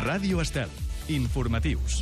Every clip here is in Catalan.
Ràdio Estel. Informatius.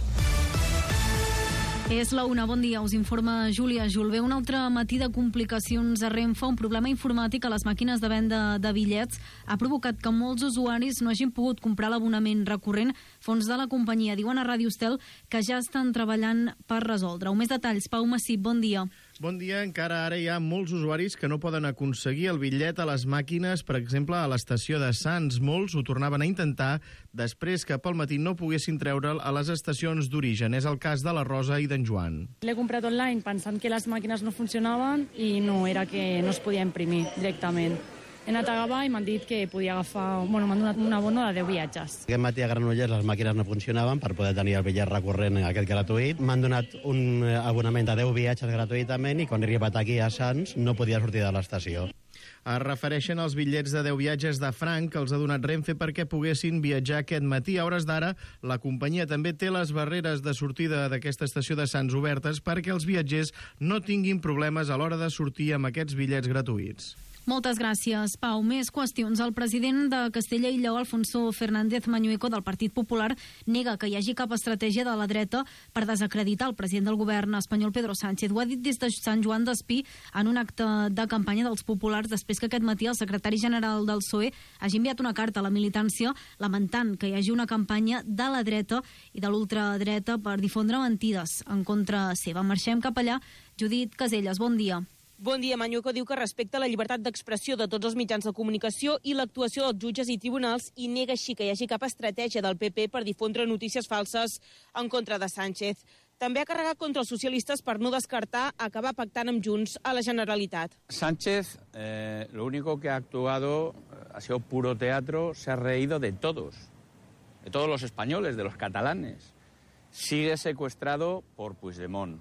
És la una, bon dia, us informa Júlia Julve. Un altre matí de complicacions a Renfe. Un problema informàtic a les màquines de venda de bitllets ha provocat que molts usuaris no hagin pogut comprar l'abonament recurrent. Fons de la companyia diuen a Ràdio Estel que ja estan treballant per resoldre-ho. Més detalls, Pau Massip, bon dia. Bon dia. Encara ara hi ha molts usuaris que no poden aconseguir el bitllet a les màquines, per exemple, a l'estació de Sants. Molts ho tornaven a intentar després que pel matí no poguessin treure'l a les estacions d'origen. És el cas de la Rosa i d'en Joan. L'he comprat online pensant que les màquines no funcionaven i no, era que no es podia imprimir directament. He anat a Gavà i m'han dit que podia agafar... Bueno, m'han donat un abono de 10 viatges. Aquest matí a Granollers les màquines no funcionaven per poder tenir el bitllet recurrent aquest gratuït. M'han donat un abonament de 10 viatges gratuïtament i quan he arribat aquí a Sants no podia sortir de l'estació. Es refereixen als bitllets de 10 viatges de franc que els ha donat Renfe perquè poguessin viatjar aquest matí. A hores d'ara, la companyia també té les barreres de sortida d'aquesta estació de Sants obertes perquè els viatgers no tinguin problemes a l'hora de sortir amb aquests bitllets gratuïts. Moltes gràcies, Pau. Més qüestions. El president de Castella i Lleó, Alfonso Fernández Mañueco, del Partit Popular, nega que hi hagi cap estratègia de la dreta per desacreditar el president del govern espanyol, Pedro Sánchez. Ho ha dit des de Sant Joan d'Espí en un acte de campanya dels populars després que aquest matí el secretari general del PSOE hagi enviat una carta a la militància lamentant que hi hagi una campanya de la dreta i de l'ultradreta per difondre mentides en contra seva. Marxem cap allà. Judit Caselles, bon dia. Bon dia. Mañueco diu que respecta la llibertat d'expressió de tots els mitjans de comunicació i l'actuació dels jutges i tribunals i nega així que hi hagi cap estratègia del PP per difondre notícies falses en contra de Sánchez. També ha carregat contra els socialistes per no descartar acabar pactant amb Junts a la Generalitat. Sánchez, lo único que ha actuado ha sido puro teatro, se ha reído de todos los españoles, de los catalanes. Sigue secuestrado por Puigdemont.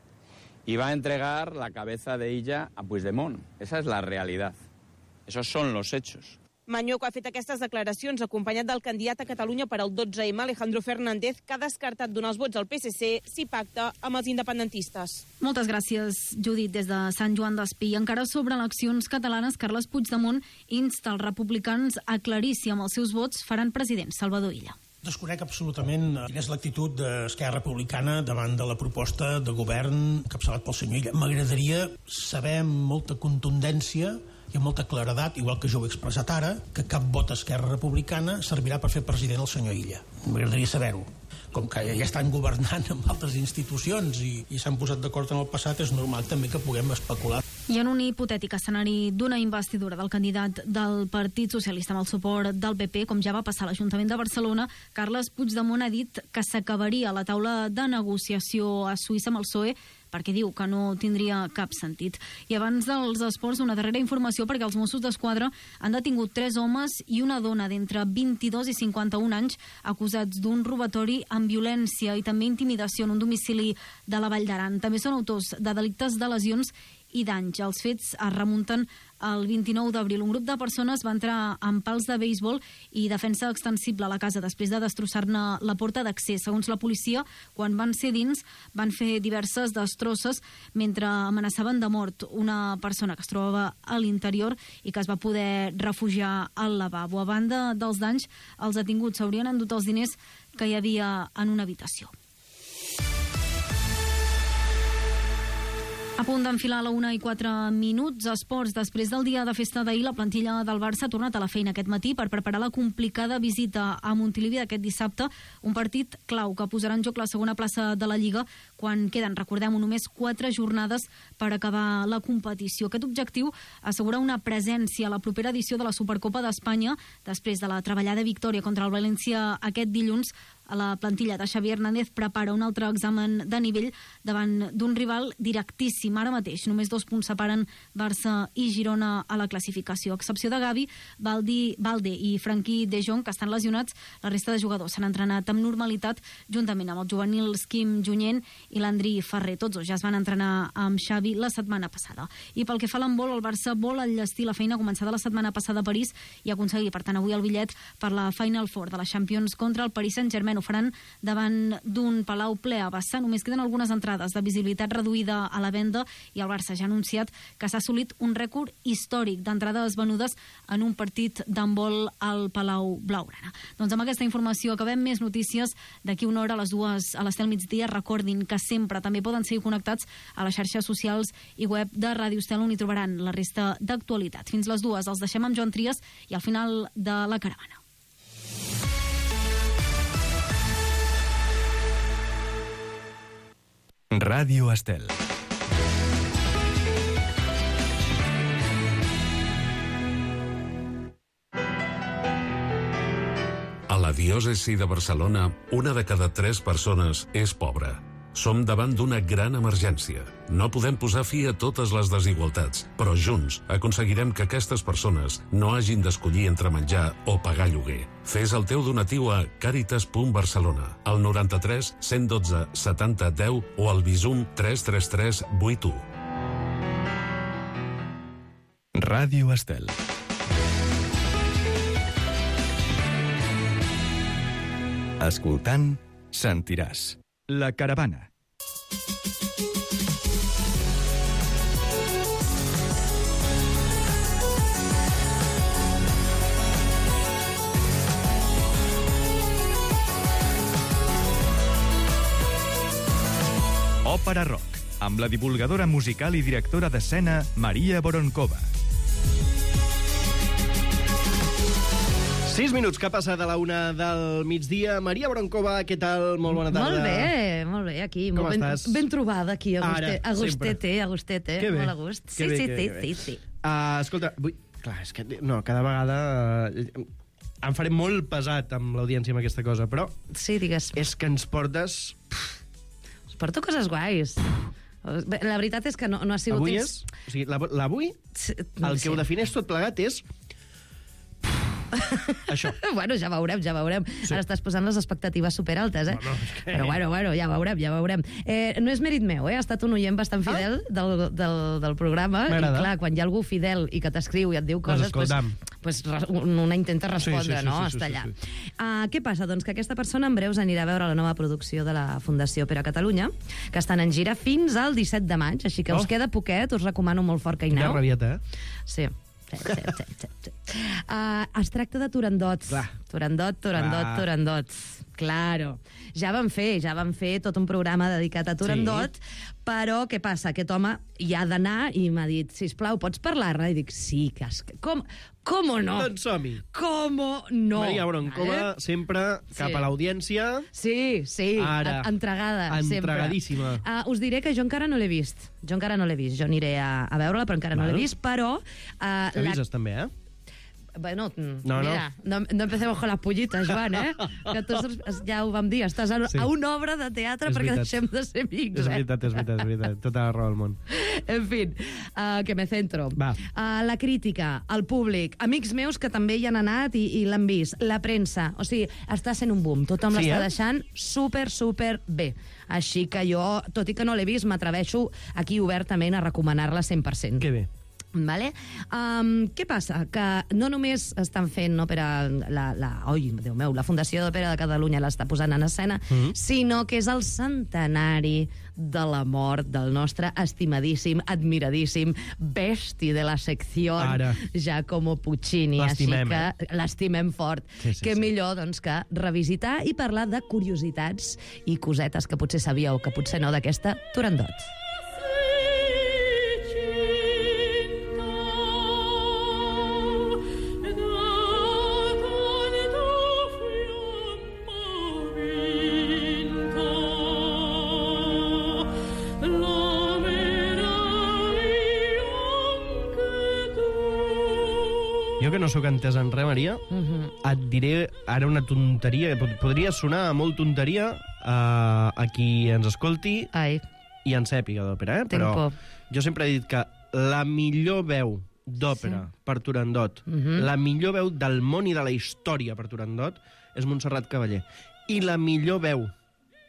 Y va a entregar la cabeza de ella a Puigdemont. Esa es la realidad. Esos son los hechos. Mañueco ha fet aquestes declaracions acompanyat del candidat a Catalunya per al 12M, Alejandro Fernández, que ha descartat donar els vots al PSC si pacta amb els independentistes. Moltes gràcies, Judit, des de Sant Joan d'Espí. Encara sobre eleccions catalanes, Carles Puigdemont insta els republicans a aclarir si amb els seus vots faran president Salvador Illa. Desconec absolutament quina és l'actitud d'Esquerra Republicana davant de la proposta de govern encapçalat pel senyor Illa. M'agradaria saber amb molta contundència i amb molta claredat, igual que jo ho he expressat ara, que cap vot a Esquerra Republicana servirà per fer president el senyor Illa. M'agradaria saber-ho. Com que ja estan governant amb altres institucions i s'han posat d'acord en el passat, és normal també que puguem especular. I en un hipotètic escenari d'una investidura del candidat del Partit Socialista amb el suport del PP, com ja va passar a l'Ajuntament de Barcelona, Carles Puigdemont ha dit que s'acabaria la taula de negociació a Suïssa amb el PSOE perquè diu que no tindria cap sentit. I abans dels esports, una darrera informació perquè els Mossos d'Esquadra han detingut 3 homes i una dona d'entre 22 i 51 anys acusats d'un robatori amb violència i també intimidació en un domicili de la Vall d'Aran. També són autors de delictes de lesions i danys. Els fets es remunten el 29 d'abril. Un grup de persones va entrar amb pals de béisbol i defensa extensible a la casa després de destrossar-ne la porta d'accés. Segons la policia, quan van ser dins, van fer diverses destrosses mentre amenaçaven de mort una persona que es trobava a l'interior i que es va poder refugiar al lavabo. A banda dels danys, els detinguts s'haurien endut els diners que hi havia en una habitació. A punt d'enfilar a la 1:04. Esports. Després del dia de festa d'ahir, la plantilla del Barça ha tornat a la feina aquest matí per preparar la complicada visita a Montilivi d'aquest dissabte, un partit clau que posarà en joc la segona plaça de la Lliga quan queden, recordem-ho, només 4 jornades per acabar la competició. Aquest objectiu assegura una presència a la propera edició de la Supercopa d'Espanya després de la treballada victòria contra el València aquest dilluns. A la plantilla de Xavi Hernández prepara un altre examen de nivell davant d'un rival directíssim. Ara mateix només 2 punts separen Barça i Girona a la classificació. A excepció de Gavi, Balde i Frenkie de Jong, que estan lesionats, la resta de jugadors s'han entrenat amb normalitat juntament amb els juvenils Quim Junyent i l'Andri Ferrer. Tots dos ja es van entrenar amb Xavi la setmana passada. I pel que fa a l'handbol, el Barça vol enllestir la feina començada la setmana passada a París i aconseguir, per tant, avui el bitllet per la Final Four de la Champions contra el Paris Saint-Germain. Ho faran davant d'un Palau ple a vessar. Només queden algunes entrades de visibilitat reduïda a la venda i el Barça ja ha anunciat que s'ha assolit un rècord històric d'entrades venudes en un partit d'handbol al Palau Blaugrana. Doncs amb aquesta informació acabem. Més notícies d'aquí una hora a les 2 a l'Estel migdia. Recordin que sempre també poden seguir connectats a les xarxes socials i web de Ràdio Estel, on hi trobaran la resta d'actualitat. Fins les 2 els deixem amb Joan Trias i al final de la caravana. Ràdio Estel. A la diòcesi de Barcelona, 1 de cada 3 persones és pobra. Som davant d'una gran emergència. No podem posar fi a totes les desigualtats, però junts aconseguirem que aquestes persones no hagin d'escollir entre menjar o pagar lloguer. Fes el teu donatiu a caritas.barcelona, al 93 112 70 10 o al Bizum 333 81. Ràdio Estel. Escoltant, sentiràs. La caravana. Òpera Rock, amb la divulgadora musical i directora d'escena Maria Voronkova. 6 minuts que ha passat a la 1 del migdia. Maria Voronkova, què tal? Molt bona tarda. Molt bé, aquí. Com estàs? Ben trobada aquí, Ara, Agustete. Que bé. Molt a gust. Que bé. Sí. Escolta, clar, és que cada vegada em faré molt pesat amb l'audiència amb aquesta cosa, però Sí, digues. és que ens portes... Us porto coses guais. La veritat és que no ha sigut... Avui és... O sigui, l'avui, el que ho defineix tot plegat és... Això. Bueno, ja veurem. Sí. Ara estàs posant les expectatives superaltes, eh? Bueno, és que... Però bueno, ja veurem. No és mèrit meu, ha estat un oient bastant fidel del programa. M'agrada. I clar, quan hi ha algú fidel i que t'escriu i et diu coses, pues una intenta respondre, Sí, no? Està allà. Què passa? Doncs que aquesta persona en breus anirà a veure la nova producció de la Fundació Òpera Catalunya, que estan en gira fins al 17 de maig, així que us queda poquet, us recomano molt fort que hi aneu. Quina rabieta, Sí. Es tracta de Turandot. Clar. Turandot. Claro. Ja van fer tot un programa dedicat a Turandot, però què passa? Aquest home hi ha d'anar i m'ha dit, sisplau, pots parlar-ne? I dic, sí, com no? Doncs som-hi. Com no? Maria Voronkova, sempre cap a l'audiència. Sí, Ara. entregada. Entregadíssima. Sempre. Us diré que jo encara no l'he vist. Jo aniré a veure-la, però encara no l'he vist, però... Avises també, eh? Bueno, mira, no empecemos con las pollitas, Joan, que tu ja ho vam dir, estàs a una obra de teatre perquè deixem de ser amics. És veritat. Tota la raó del món. En fin, que me centro. La crítica, el públic, amics meus que també hi han anat i l'han vist, la premsa, o sigui, està sent un boom, tothom l'està deixant super bé. Així que jo, tot i que no l'he vist, m'atreveixo aquí obertament a recomanar-la 100%. Que bé. Vale? Què passa? Que no només estan fent òpera, Déu meu, la Fundació d'Òpera de Catalunya l'està posant en escena, sinó que és el centenari de la mort del nostre estimadíssim, admiradíssim besti de la secció, Giacomo Puccini. L'estimem, així que l'estimem fort. Què millor, doncs, que revisitar i parlar de curiositats i cosetes que potser sabíeu, que potser no, d'aquesta Turandot. Jo que no sóc entès en res, Maria, et diré ara una tonteria, podria sonar molt tonteria a qui ens escolti i en sàpiga d'òpera, però jo sempre he dit que la millor veu d'òpera per Turandot, la millor veu del món i de la història per Turandot és Montserrat Cavaller. I la millor veu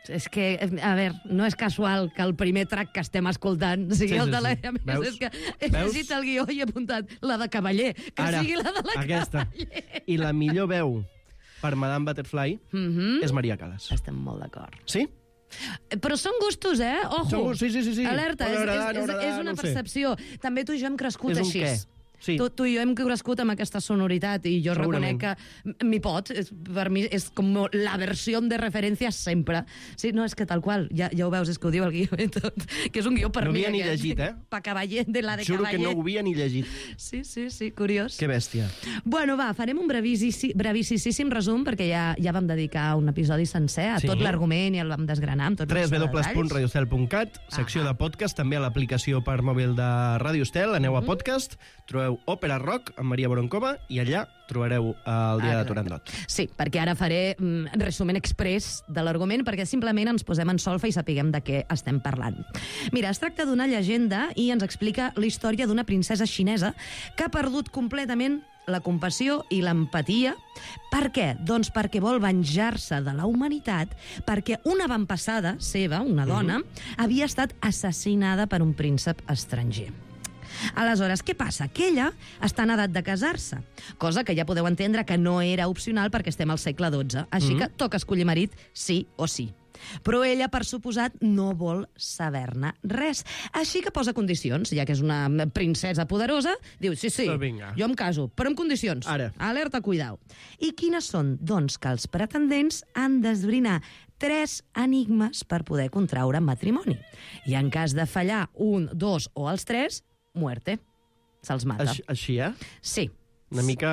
És que, a veure, no és casual que el primer track que estem escoltant sigui el de la... A més, és que he llegit el guió i he apuntat la de Cavaller, que sigui la de la Cavaller. I la millor veu per Madame Butterfly és Maria Callas. Estem molt d'acord. Sí? Però són gustos, eh? Ojo! Sí. Alerta, és una percepció. També tu i jo hem crescut així. És un què? Sí. Tu i jo hem crescut amb aquesta sonoritat i jo reconec que m'hi pot. Per mi és com la versió de referència sempre. Sí, no, és que tal qual, ja ho veus, és que ho diu el guió i tot, que és un guió per mi. No havia ni llegit, eh? Pa Cavaller, de la de Juro Cavaller. que no ho havia ni llegit. Sí, curiós. Que bèstia. Bueno, va, farem un brevíssim resum, perquè ja vam dedicar un episodi sencer a tot l'argument i el vam desgranar amb tots els detalls. www.radiostel.cat, secció de podcast, també a l'aplicació per mòbil de Radiostel, aneu a podcast, trobeu Òpera Rock amb Maria Boroncova i allà trobareu el dia de Turandot. Sí, perquè ara faré resumen express de l'argument perquè simplement ens posem en solfa i sapiguem de què estem parlant. Mira, es tracta d'una llegenda i ens explica la història d'una princesa xinesa que ha perdut completament la compassió i l'empatia. Per què? Doncs perquè vol venjar-se de la humanitat, perquè una avantpassada seva, una dona, havia estat assassinada per un príncep estranger. Aleshores, què passa? Que ella està en edat de casar-se, cosa que ja podeu entendre que no era opcional perquè estem al segle XII, així que toca escollir marit sí o sí. Però ella, per suposat, no vol saber-ne res. Així que posa condicions, ja que és una princesa poderosa, diu, sí, jo em caso, però amb condicions. Ara. Alerta, cuidao. I quines són? Doncs que els pretendents han d'esbrinar 3 enigmes per poder contraure matrimoni. I en cas de fallar un, 2 o els 3, muerte. Se'ls mata. Així, eh? Sí. Una mica...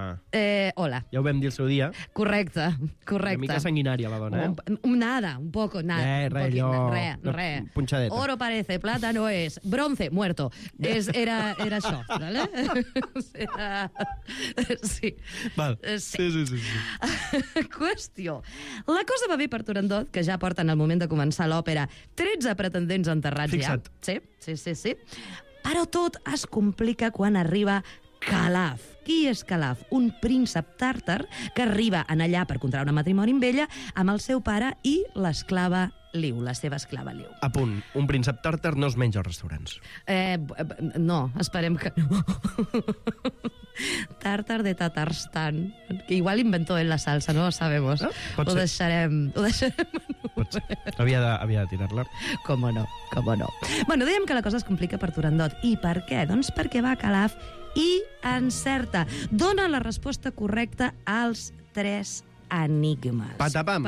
Hola. Ja ho vam dir el seu dia. Correcte. Una mica sanguinària, la dona, eh? Un poco. Res. Punxadeta. Oro parece, plata no es. Bronce, muerto. Era això, ¿vale? Sí. Val. Sí. Qüestió. La cosa va bé per Turandot, que ja porten al moment de començar l'òpera 13 pretendents enterrats. Fixa't. Ja. Sí. Però tot es complica quan arriba Calaf. Qui és Calaf? Un príncep tàrtar que arriba en allà per contraure matrimoni amb ella amb el seu pare i l'esclava Liu, la seva esclava Liu. A punt, un príncep tàrtar no es menja als restaurants. No, esperem que no. Tàrtar de Tatarstan. Que igual inventó en la salsa, no lo sabemos. Pot ser. Ho deixarem Pot ser. Havia de tirar-la. Com no. Bueno, dèiem que la cosa es complica per Turandot. I per què? Doncs perquè va a Calaf i encerta. Dona la resposta correcta als 3 enigmes. Patapam.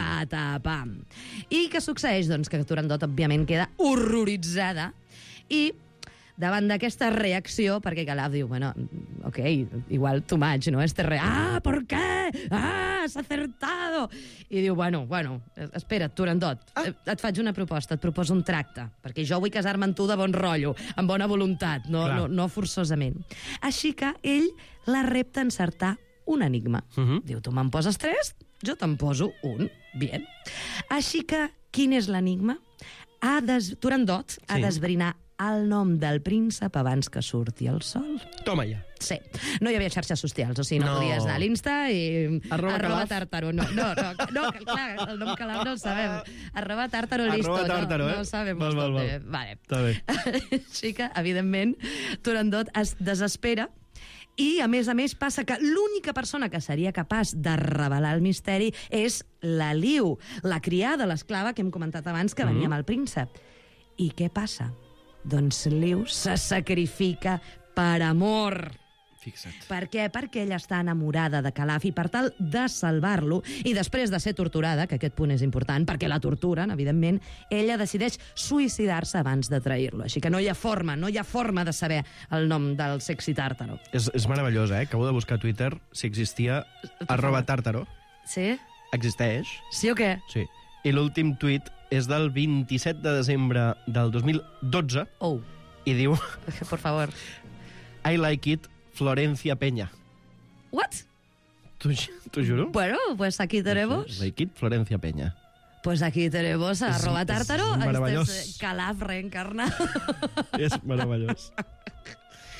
I què succeeix? Doncs que Turandot, òbviament, queda horroritzada i davant d'aquesta reacció, perquè Calaf diu, bueno, ok, igual too much, ¿no? ¿por qué? Has acertado! I diu, bueno, espera, Turandot, et faig una proposta, et proposo un tracte, perquè jo vull casar-me amb tu de bon rotllo, amb bona voluntat, no forçosament. Així que ell la repta a encertar un enigma. Diu, tu me'n poses 3, jo te'n poso un. Bien. Així que, quin és l'enigma? Turandot ha d'esbrinar el nom del príncep abans que surti el sol. Toma ja. Sí. No hi havia xarxes socials, o sigui, no podies anar a l'Insta i... Arroba Tàrtaro. No, clar, el nom Calaf no el sabem. Arroba Tàrtaro, listo. Arroba Tàrtaro, no sabem. Vale. Està bé. Així que, evidentment, Turandot es desespera i, a més, passa que l'única persona que seria capaç de revelar el misteri és la Liu, la criada, l'esclava que hem comentat abans, que venia amb el príncep. I què passa? Doncs Liu se sacrifica per amor. Fixa't. Per què? Perquè ella està enamorada de Calaf i per tal de salvar-lo i després de ser torturada, que aquest punt és important, perquè la torturen, evidentment, ella decideix suïcidar-se abans de trair-lo. Així que no hi ha forma de saber el nom del sexy tàrtaro. És meravellós, eh? Acabo de buscar a Twitter si existia @tàrtaro. Sí? Existeix. Sí o què? Sí. I l'últim tuit és del 27 de desembre del 2012 i diu... Por favor. I like it, Florencia Peña. What? T'ho juro? Bueno, pues aquí tenemos... Like it, Florencia Peña. Pues aquí tenemos a @tàrtaro. Meravellós. Este es Calaf reencarnado. És meravellós.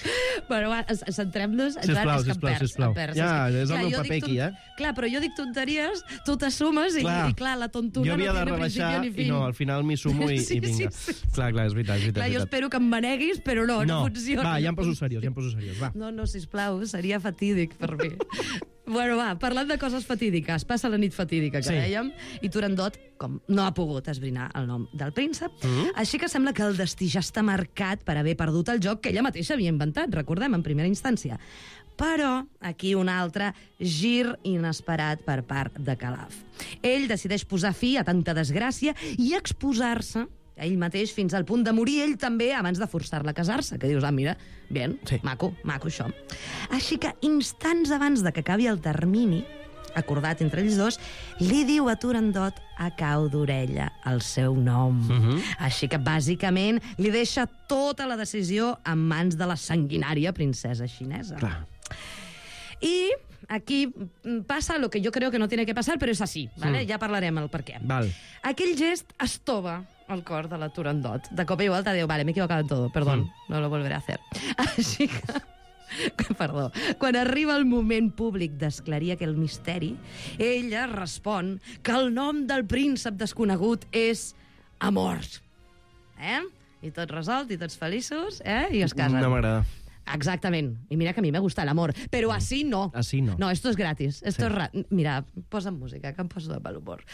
Bueno, va, centrem-nos. Sisplau. Ja, és el meu paper aquí, eh? Clar, però jo dic tonteries, tu t'assumes i clar, la tontuna jo havia no de tiene rebaixar principio ni fin. I no, al final m'hi sumo i vinga. Clar, és veritat. Clar, jo espero que em maneguis, però no funciona. Va, ja em poso seriós, va. No, sisplau, seria fatídic per mi. Bueno, va, parlant de coses fatídiques, passa la nit fatídica que dèiem, i Turandot, com no ha pogut esbrinar el nom del príncep, així que sembla que el destí ja està marcat per haver perdut el joc que ella mateixa havia inventat, recordem, en primera instància. Però aquí un altre gir inesperat per part de Calaf. Ell decideix posar fi a tanta desgràcia i exposar-se ell mateix fins al punt de morir, ell també, abans de forçar-la a casar-se, que dius, mira, bien, maco això. Així que, instants abans de que acabi el termini, acordat entre ells dos, li diu a Turandot a cau d'orella el seu nom. Així que, bàsicament, li deixa tota la decisió en mans de la sanguinària princesa xinesa. Clar. I aquí passa lo que yo creo que no tiene que pasar, però és així, ¿vale? Ja parlarem el per què. Val. Aquell gest estova el cor de la Turandot. De cop i volta diu, vale, m'he equivocado en todo, perdón, no lo volveré a hacer. Així que, perdó, quan arriba el moment públic d'esclarir aquell misteri, ella respon que el nom del príncep desconegut és Amor. I tot resolt, i tots feliços, i es casen. No m'agrada. Exactament. I mira que a mi me gusta el amor. Pero así no. Así no. No, esto es gratis. Esto es mira, posa'm música, que em poso de mal humor.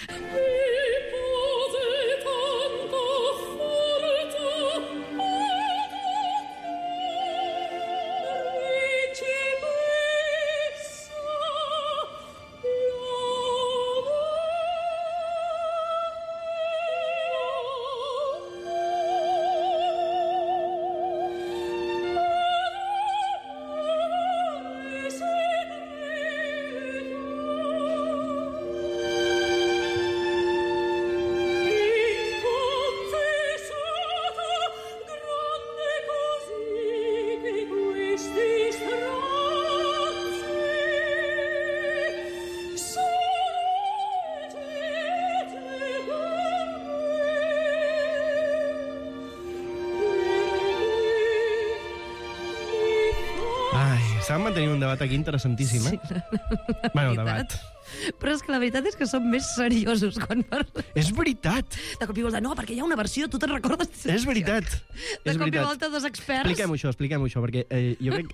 Estàvem mantenint un debat aquí interessantíssim, eh? Bueno, debat. Però és que la veritat és que som més seriosos quan parlem. És veritat! De cop i volta, no, perquè hi ha una versió, tu te'n recordes? És veritat. De cop i volta, dos experts... Expliquem-ho això, perquè jo crec...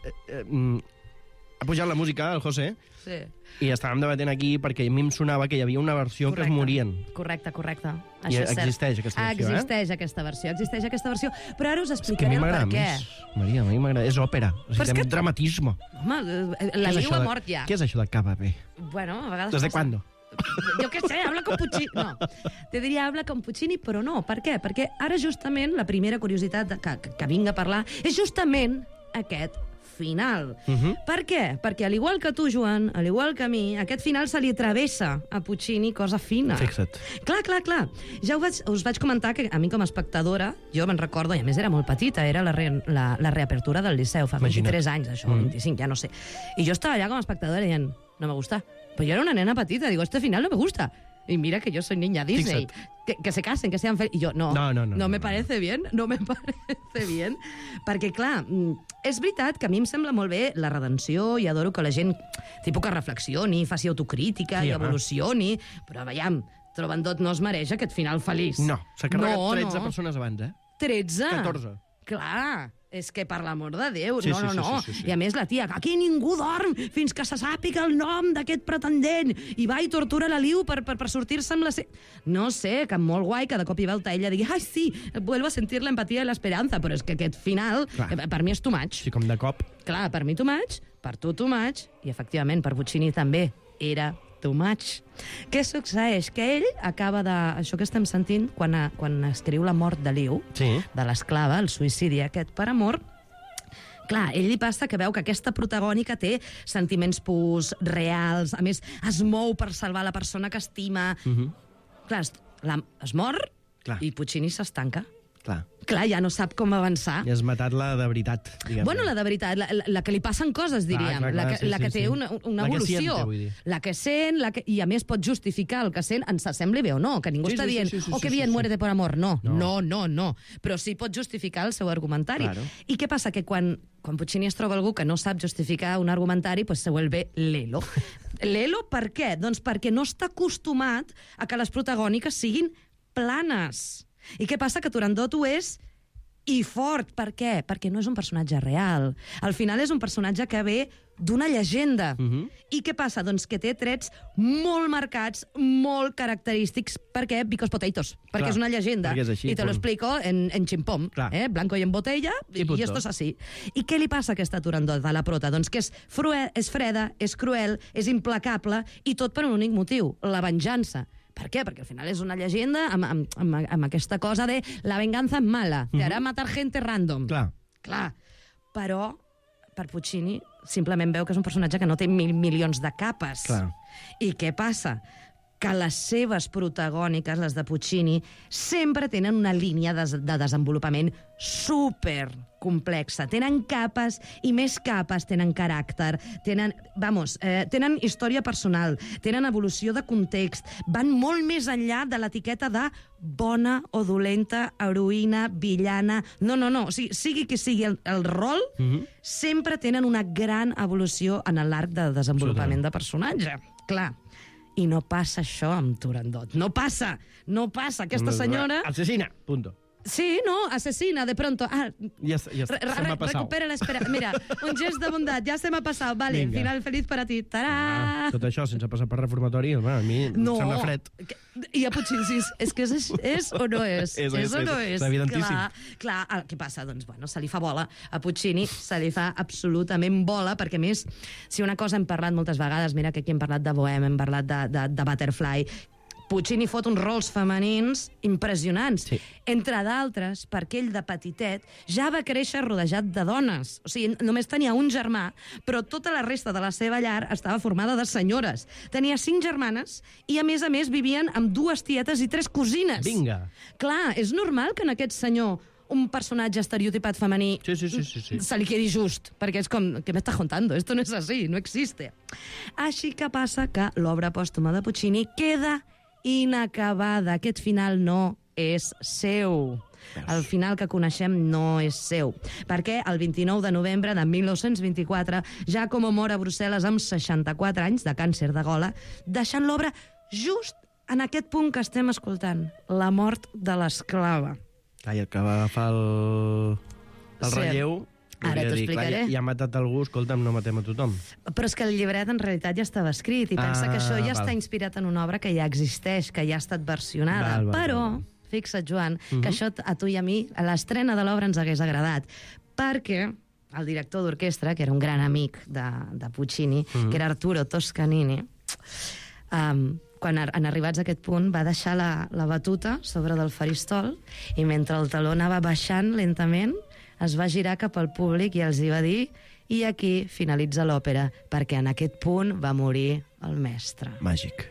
Ha pujat la música, el José, i estàvem debatent aquí perquè a mi em sonava que hi havia una versió que es morien. Correcte. I existeix aquesta versió, Existeix aquesta versió, però ara us explicaré el per què. Maria, a mi m'agrada. És òpera. Necessitem dramatisme. Home, la Liu ha mort ja. Què és això de KBB? Bueno, a vegades... ¿Desde cuándo? Jo què sé, habla con Puccini. No, te diria habla con Puccini, però no. Per què? Perquè ara justament la primera curiositat que vinc a parlar és justament aquest final. Per què? Perquè, al igual que tu, Joan, al igual que a mi, aquest final se li travessa a Puccini cosa fina. Fixa't. Clar. Ja us vaig comentar que a mi com a espectadora, jo me'n recordo, i a més era molt petita, era la reapertura del Liceu, fa 23 anys, això, 25, ja no sé. I jo estava allà com a espectadora dient, no me gusta. Però jo era una nena petita, digo, este final no me gusta. Y mira que yo soy niña Disney. Que se casen, que sean felices. Y yo, no me parece bien, no me parece bien. Perquè, clar, és veritat que a mi em sembla molt bé la redenció i adoro que la gent tipus que reflexioni, faci autocrítica i evolucioni, però veiem, Turandot no es mereix aquest final feliç. No, s'ha carregat 13 persones abans, 13? 14. Clar, és que per l'amor de Déu, sí. I a més la tia, que aquí ningú dorm fins que se sàpiga el nom d'aquest pretendent i va i tortura la Liu per sortir-se amb la... No sé, que molt guai que de cop i volta ella digui ai, sí, vuelvo a sentir la empatia i l'esperança, però és que aquest final, per mi és too much. Sí, com de cop. Clar, per mi too much, per tu too much, i efectivament per Puccini també era too much. Què succeeix? Que ell acaba de... Això que estem sentint quan escriu la mort de Liu, de l'esclava, el suïcidi aquest per amor, clar, ell li passa que veu que aquesta protagònica té sentiments purs, reals, a més, es mou per salvar la persona que estima. Clar, es mor i Puccini s'estanca. clar, ja no sap com avançar. I has matat la de veritat, diguem. Bueno, la de veritat, la que li passen coses, diríem. La que té una evolució. La que sent, i a més pot justificar el que sent, ens sembli bé o no, que ningú està dient, que bien, muérete por amor. No. Però sí pot justificar el seu argumentari. I què passa? Que quan Puccini es troba algú que no sap justificar un argumentari, pues se vuelve Lelo. Lelo per què? Doncs perquè no està acostumat a que les protagòniques siguin planes. I què passa? Que Turandot ho és i fort. Per què? Perquè no és un personatge real. Al final és un personatge que ve d'una llegenda. I què passa? Doncs que té trets molt marcats, molt característics. Per què? Because potatoes. Perquè és una llegenda. I te lo explico en chimpom. Blanco y en botella, i esto es así. I què li passa a aquesta Turandot, a la prota? Doncs que és freda, és cruel, és implacable, i tot per un únic motiu, la venjança. Per què? Perquè al final és una llegenda amb aquesta cosa de la venganza es mala, te hará matar gente random. Clar. Però per Puccini simplement veu que és un personatge que no té milions de capes. I què passa? Que les seves protagòniques, les de Puccini, sempre tenen una línia de desenvolupament super complexa. Tenen capes i més capes, tenen caràcter, tenen història personal, tenen evolució de context, van molt més enllà de l'etiqueta de bona o dolenta, heroïna, villana... No. O sigui que sigui el rol, sempre tenen una gran evolució en l'arc de desenvolupament de personatge. Clar. I no passa això amb Turandot. No passa. Aquesta senyora... Asesina, punto. Sí, no, asesina, de pronto. Ya se me ha pasado. Recupera la espera. Mira, un gest de bondat, ja se m'ha passat. Vale, Vinga. Final feliz para ti. Tarà! Tot això sense passar per reformatori, a mi em sembla fred. I a Puccini, és que és o no és? És o no és? És evidentíssim. Clar, què passa? Doncs, se li fa bola. A Puccini se li fa absolutament bola, perquè, més, si una cosa hem parlat moltes vegades, mira que aquí hem parlat de Bohème, hem parlat de Butterfly, Puccini fot uns rols femenins impressionants. Entre d'altres, perquè ell de petitet ja va créixer rodejat de dones. O sigui, només tenia un germà, però tota la resta de la seva llar estava formada de senyores. Tenia 5 germanes i, a més, vivien amb 2 tietes i 3 cosines. Vinga. Clar, és normal que en aquest senyor un personatge estereotipat femení se li quedi just, perquè és com, ¿qué me estás contando? Esto no es así, no existe. Així que passa que l'obra pòstuma de Puccini queda inacabada. Aquest final no és seu. El final que coneixem no és seu. Perquè el 29 de novembre de 1924, Giacomo mor a Brussel·les amb 64 anys de càncer de gola, deixant l'obra just en aquest punt que estem escoltant, la mort de l'esclava. I el que va agafar el relleu... Ara t'ho explicaré. Ja ha matat algú, escolta'm, no matem a tothom. Però és que el llibret en realitat ja estava escrit i pensa que això ja està inspirat en una obra que ja existeix, que ja ha estat versionada. Però, fixa't, Joan, que això a tu i a mi, a l'estrena de l'obra ens hagués agradat, perquè el director d'orquestra, que era un gran amic de Puccini, que era Arturo Toscanini, quan en arribats a aquest punt va deixar la batuta sobre del faristol i mentre el taló anava baixant lentament es va girar cap al públic i els hi va dir i aquí finalitza l'òpera, perquè en aquest punt va morir el mestre. Màgic.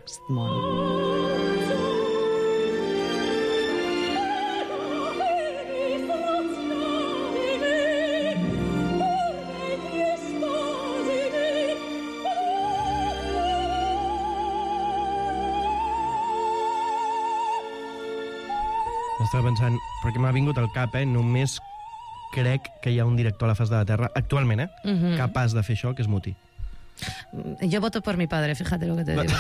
Estava pensant, perquè m'ha vingut al cap, només crec que hi ha un director a la faç de la Terra, actualment, capaç de fer això, que és Muti. Yo voto por mi padre, fíjate lo que te digo.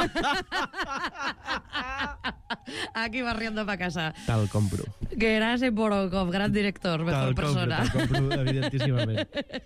Aquí va riendo para casa. Te'l compro. Gerasi Borokov, gran director, mejor persona. Te'l compro, evidentíssimament.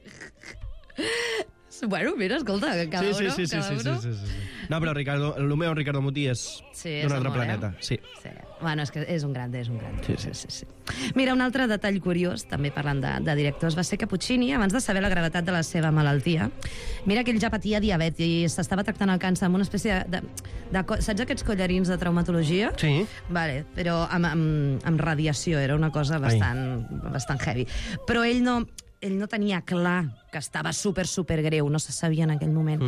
Bueno, mira, escolta, cada uno. Sí. No, però el meu Ricardo Muti és d'un altre planeta. Sí. Bueno, és que és un grande, Sí. Mira, un altre detall curiós, també parlant de directors, va ser que Puccini, abans de saber la gravetat de la seva malaltia, mira que ell ja patia diabetis i s'estava tractant el càncer amb una espècie de saps aquests collarins de traumatologia? Sí. Vale, però amb radiació, era una cosa bastant heavy. Però ell no tenia clar que estava super greu, no se sabia en aquell moment.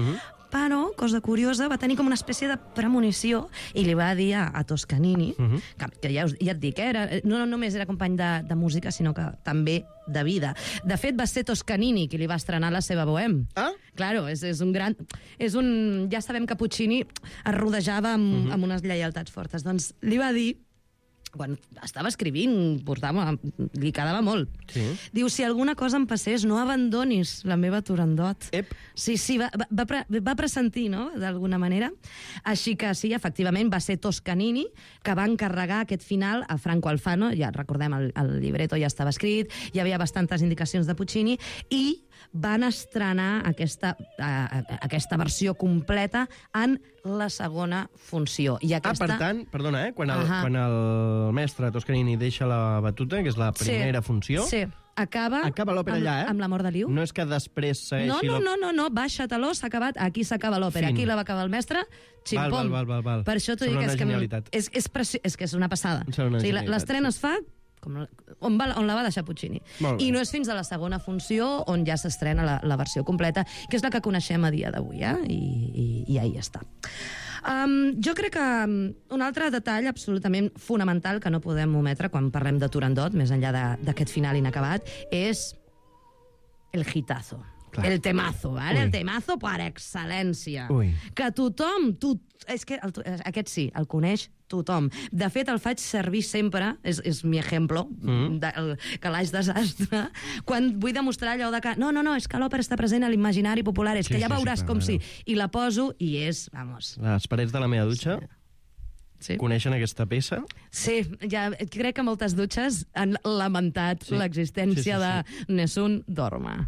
però, cosa curiosa, va tenir com una espècie de premonició i li va dir a Toscanini, que ja et dic, no només era company de música, sinó que també de vida. De fet, va ser Toscanini qui li va estrenar la seva Bohème. Ah? Claro, és un gran... Ja sabem que Puccini es rodejava amb unes lleialtats fortes. Doncs li va dir, quan estava escrivint, li quedava molt. Sí. Diu, si alguna cosa em passés, no abandonis la meva Turandot. Ep. Sí, va pressentir, no?, d'alguna manera. Així que sí, efectivament, va ser Toscanini que va encarregar aquest final a Franco Alfano, ja recordem, el llibreto ja estava escrit, hi havia bastantes indicacions de Puccini, i van estrenar aquesta versió completa en la segona funció. I aquesta... per tant, perdona, quan el mestre Toscanini deixa la batuta, que és la primera funció... Sí, acaba l'òpera allà, amb la mort de Liu. No és que després segueixi... No, baixa taló, s'ha acabat, aquí s'acaba l'òpera. Aquí la va acabar el mestre, ximpom. Val. Per això t'ho dic, és que és una passada. L'estrena es fa on la va deixar Puccini. I no és fins a la segona funció on ja s'estrena la versió completa, que és la que coneixem a dia d'avui, i ahí està. Jo crec que un altre detall absolutament fonamental que no podem ometre quan parlem de Turandot, més enllà d'aquest final inacabat, és el hitazo. El temazo, ¿vale? El temazo per excel·lència. Que tothom... És que aquest sí, el coneix tothom. De fet, el faig servir sempre, és mi ejemplo, que l'haig desastre, quan vull demostrar allò de que no, és que l'òpera està present a l'imaginari popular, és que ja veuràs com sí. I la poso i és, vamos... Les parets de la meva dutxa coneixen aquesta peça? Sí, ja crec que moltes dutxes han lamentat l'existència de Nessun Dorma.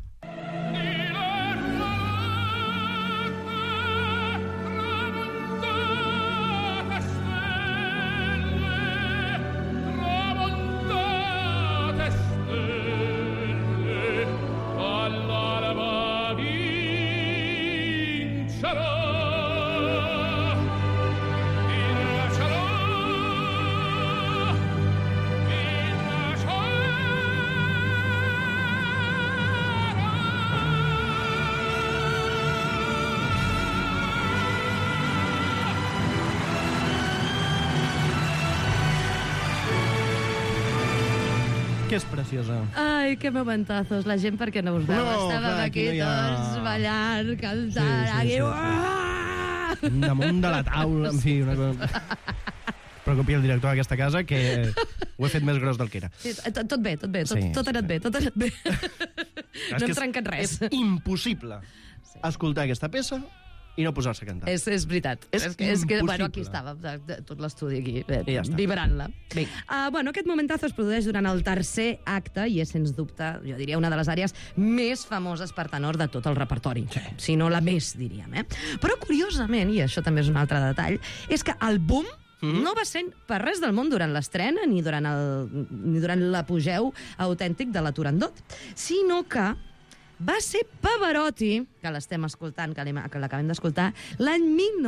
Que és preciosa. Ai, que momentazos. La gent perquè no us veu. Estàvem aquí tots ballant, cantant, aquí... Damunt de la taula, en fi, una cosa... Preocupi el director d'aquesta casa, que ho he fet més gros del que era. Tot bé, tot ha anat bé. No hem trencat res. És impossible escoltar aquesta peça i no posar-se a cantar. És veritat. És que, bueno, aquí estàvem, tot l'estudi aquí, vibrant-la. Aquest momentazo es produeix durant el tercer acte i és, sens dubte, jo diria, una de les àrees més famoses per tenor de tot el repertori. Si no la més, diríem. Però, curiosament, i això també és un altre detall, és que el boom no va ser per res del món durant l'estrena ni durant l'apogeu autèntic de la Turandot, sinó que va ser Pavarotti, que l'estem escoltant, que l'acabem d'escoltar, l'any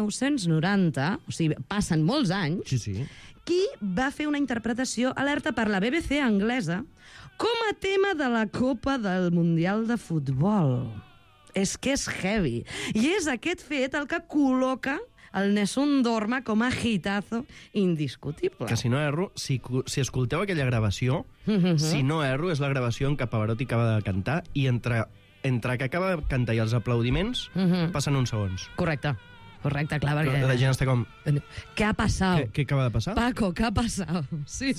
1990, o sigui, passen molts anys, qui va fer una interpretació alerta per la BBC anglesa com a tema de la Copa del Mundial de Futbol. És que és heavy. I és aquest fet el que col·loca el Nessun Dorma com a hitazo indiscutible. Que si no erro, si escolteu aquella gravació, si no erro, és la gravació en què Pavarotti acaba de cantar i entre que acaba de cantar i els aplaudiments passen uns segons. Correcte, clar, perquè... La gent està com... Què ha passat? Què acaba de passar? Paco, què ha passat? Sí.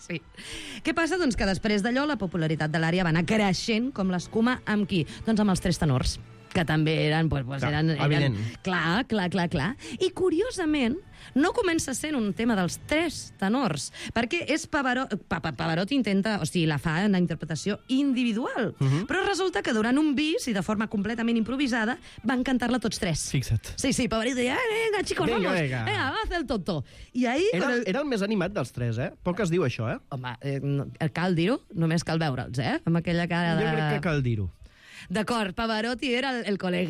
Què passa? Doncs que després d'allò la popularitat de l'àrea va anar creixent com l'escuma amb qui? Doncs amb els tres tenors, que també eren... Evident. Clar. I, curiosament, no comença sent un tema dels tres tenors, perquè és Pavarotti intenta, o sigui, la fa en la interpretació individual, però resulta que durant un bis i de forma completament improvisada van cantar-la tots tres. Fixa't. Sí, Pavarotti deia, venga, chicos, vamos, venga, va a hacer el tonto. I ahí... Era el més animat dels tres, Poc es diu això, Home, cal dir-ho, només cal veure'ls, amb aquella cara de... Jo crec que cal dir-ho. D'acord, Pavarotti era el col·legui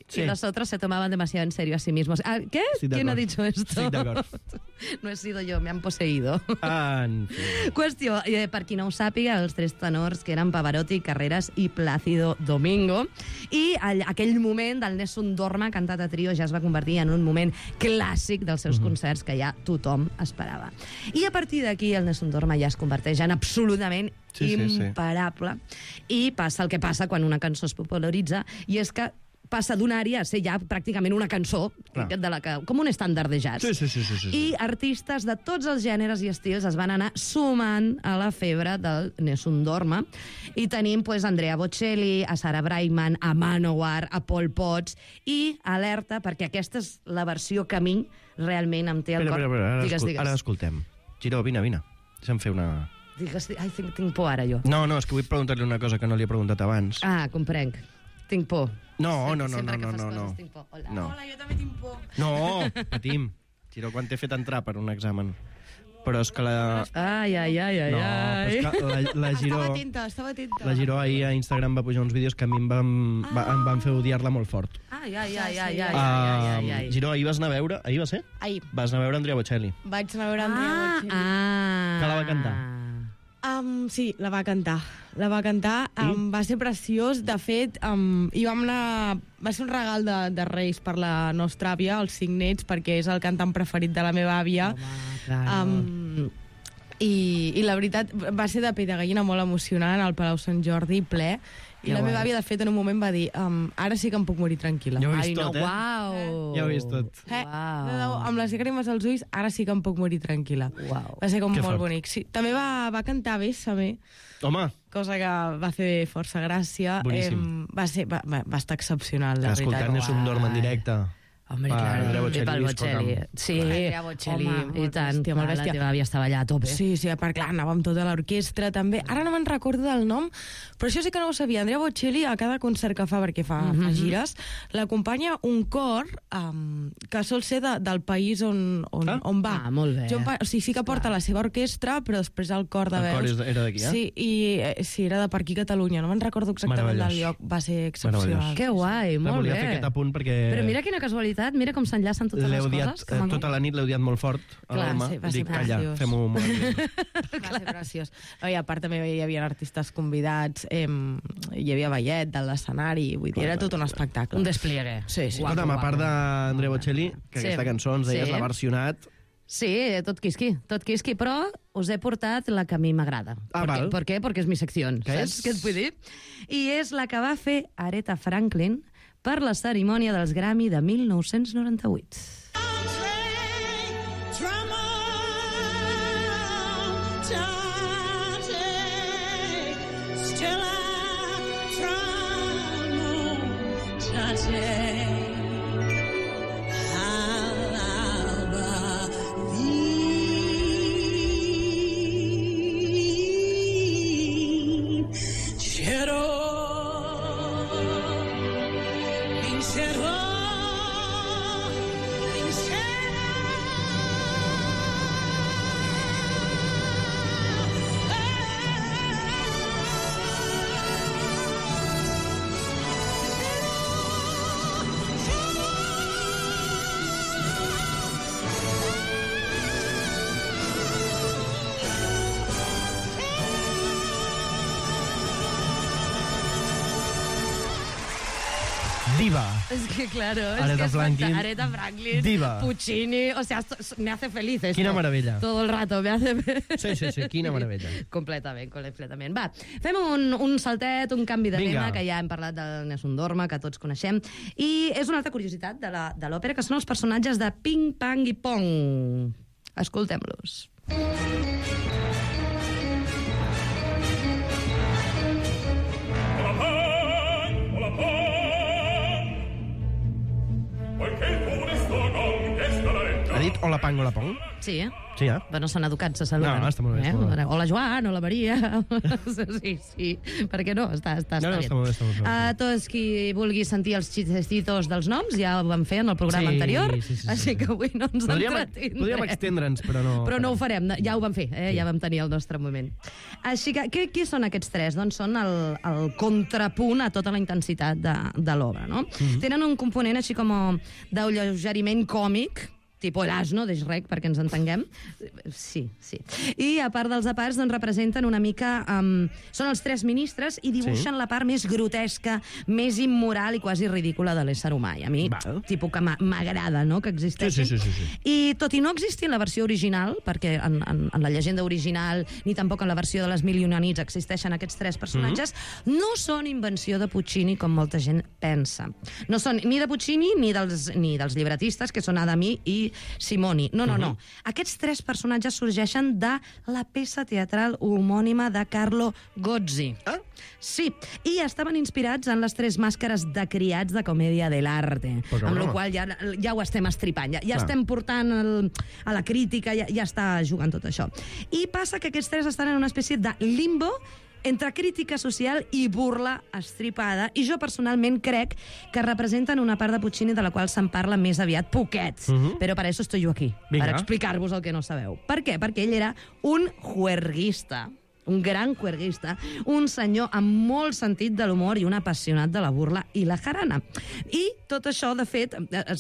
y los otros se tomaban demasiado en serio a sí mismos. ¿Qué? ¿Quién ha dicho esto? No he sido yo, me han poseído. Qüestió, per qui no ho sàpiga, els tres tenors que eren Pavarotti, Carreras i Plácido Domingo, i aquell moment del Nessun Dorma cantat a trio ja es va convertir en un moment clàssic dels seus concerts que ja tothom esperava. I a partir d'aquí el Nessun Dorma ja es converteix en absolutament imparable. I passa el que passa quan una cançó es popularitza, i és que passa d'una ària a ser ja pràcticament una cançó, com un estàndard de jazz. I artistes de tots els gèneres i estils es van anar sumant a la febre del Nessun Dorma. I tenim Andrea Bocelli, a Sarah Brightman, a Manowar, a Paul Potts, i alerta, perquè aquesta és la versió que a mi realment em té al cor. Ara escoltem. Giró, vine. Deixa'm fer una... Digues, ai, tinc por ara, jo. No, és que vull preguntar-li una cosa que no li he preguntat abans. Comprenc. Tinc por. No. Sempre que fas coses tinc por. Hola, jo també tinc por. No, patim. Giró, quan t'he fet entrar per un examen? Però és que la... Ai. No, és que la Giró... Estava atenta. La Giró ahir a Instagram va pujar uns vídeos que a mi em van fer odiar-la molt fort. Ai. Giró, ahir vas anar a veure... Ahir va ser? Ahir. Vas anar a veure Andrea Bocelli. Vaig anar a veure Andrea Bocelli. Que la va cantar? Sí, la va cantar. Va ser preciós. De fet, hi vam anar... Va ser un regal de Reis per la nostra àvia, els 5 nets, perquè és el cantant preferit de la meva àvia. I la veritat, va ser de pell de gallina molt emocionant, al Palau Sant Jordi, ple. I la meva àvia, de fet, en un moment va dir ara sí que em puc morir tranquil·la. Ja ho he vist tot, Ja ho he vist tot. Amb les llàgrimes als ulls, ara sí que em puc morir tranquil·la. Va ser com molt bonic. Sí, també va cantar Bésame. Home! Cosa que va fer força gràcia. Boníssim. Va estar excepcional, la veritat. Escoltant Nessun Dorma en directe. Hombre, claro, i pel Bocelli. Sí, home, i tant. La teva àvia estava allà a tope. Sí, perquè clar, anàvem tota l'orquestra, també. Ara no me'n recordo del nom, però això sí que no ho sabia. Andrea Bocelli, a cada concert que fa, perquè fa gires, l'acompanya un cor que sol ser del país on va. Molt bé. O sigui, sí que porta la seva orquestra, però després el cor de veus... El cor era d'aquí, Sí, i era de per aquí, Catalunya. No me'n recordo exactament del lloc. Va ser excepcional. Que guai, molt bé. Volia fer aquest apunt perquè... Però mira quina casualitat, mira com s'enllacen totes les coses. Tota la nit l'he odiat molt fort. Dic, calla, fem-ho molt bé. Va ser preciós. I a part també hi havia artistes convidats, hi havia ballet de l'escenari, vull dir, era tot un espectacle. Un despliegue. Sí. Escolta'm, a part d'Andrea Bocelli, que aquesta cançó ens deies, l'ha versionat... Sí, tot quisqui, però us he portat la que a mi m'agrada. Per què? Perquè és mi secció. Saps què et vull dir? I és la que va fer Aretha Franklin per la cerimònia dels Grammy de 1998. Diva. Es que claro, Aretha Franklin. Aretha Franklin, Diva. Puccini, o sea, me hace feliz esto. Quina meravella. Todo el rato me hace... Sí, quina meravella. Completament. Va, fem un saltet, un canvi de tema, que ja hem parlat del Nessun Dorma, que tots coneixem, i és una altra curiositat de l'òpera, que són els personatges de Ping, Pang i Pong. Escoltem-los. Ha dit O la pang o la pong. Sí, Sí, Bueno, són educats, se saluden. No, està molt bé, està molt bé. O la Joan, o la Maria. Sí. Per què no? Està bé. Està molt bé. A tots qui vulgui sentir els xistecitos dels noms, ja ho vam fer en el programa anterior, així que avui no ens entretindrem. Podríem extendre'ns, però no... Però no ho farem, ja ho vam fer, ja vam tenir el nostre moment. Així que, qui són aquests tres? Doncs són el contrapunt a tota la intensitat de l'obra, no? Tenen un component així com d'alleugeriment còmic, tipus el asno, deix rec, perquè ens entenguem. Sí. I, a part dels aparts, doncs, representen una mica... són els tres ministres i dibuixen la part més grotesca, més immoral i quasi ridícula de l'ésser humà. I a mi, tipus que m'agrada, no?, que existeixin. Sí. I tot i no existir en la versió original, perquè en la llegenda original, ni tampoc en la versió de les Mil i una nits existeixen aquests tres personatges, no són invenció de Puccini, com molta gent pensa. No són ni de Puccini ni dels llibretistes, que són Adamí i Simoni. No. Aquests tres personatges sorgeixen de la peça teatral homònima de Carlo Gozzi. Sí, i estaven inspirats en les tres màscares de criats de Comèdia dell'arte, amb la qual ja ho estem estripant, ja estem portant a la crítica, ja està jugant tot això. I passa que aquests tres estan en una espècie de limbo entre crítica social i burla estripada, i jo personalment crec que representen una part de Puccini de la qual se'n parla més aviat poquets, però per això estoy jo aquí, per explicar-vos el que no sabeu. Per què? Perquè ell era un juerguista, un gran juerguista, un senyor amb molt sentit de l'humor i un apassionat de la burla i la jarana. I tot això, de fet,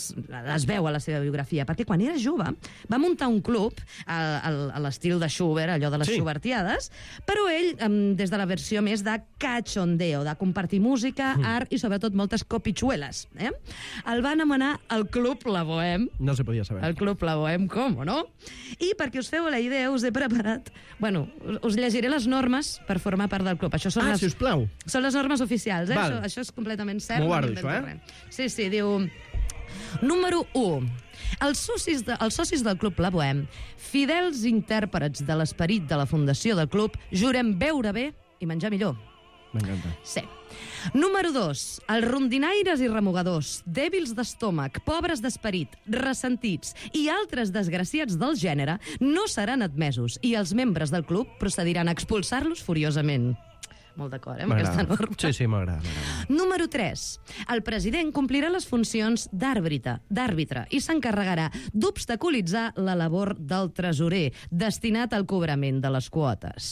es veu a la seva biografia, perquè quan era jove va muntar un club a l'estil de Schubert, allò de les Schubertiades, però ell, des de la versió més de cachondeo, de compartir música, art i sobretot moltes copitxueles. El va anomenar el Club La Bohème. No se podia saber. El Club La Bohème, com, no? I perquè us feu la idea, us he preparat... Bueno, us llegiré les normes per formar part del club. Això són sisplau. Són les normes oficials, Això és completament cert. M'ho guardo, això, Sí, diu... Número 1. Els socis del Club La Bohème, fidels intèrprets de l'esperit de la fundació del club, jurem beure bé i menjar millor. M'encanta. Sí. Número 2. Els rondinaires i remugadors, dèbils d'estómac, pobres d'esperit, ressentits i altres desgraciats del gènere no seran admesos i els membres del club procediran a expulsar-los furiosament. Molt d'acord, amb aquesta norma. Sí, m'agrada. Número 3. El president complirà les funcions d'àrbitre i s'encarregarà d'obstaculitzar la labor del tresorer, destinat al cobrament de les quotes.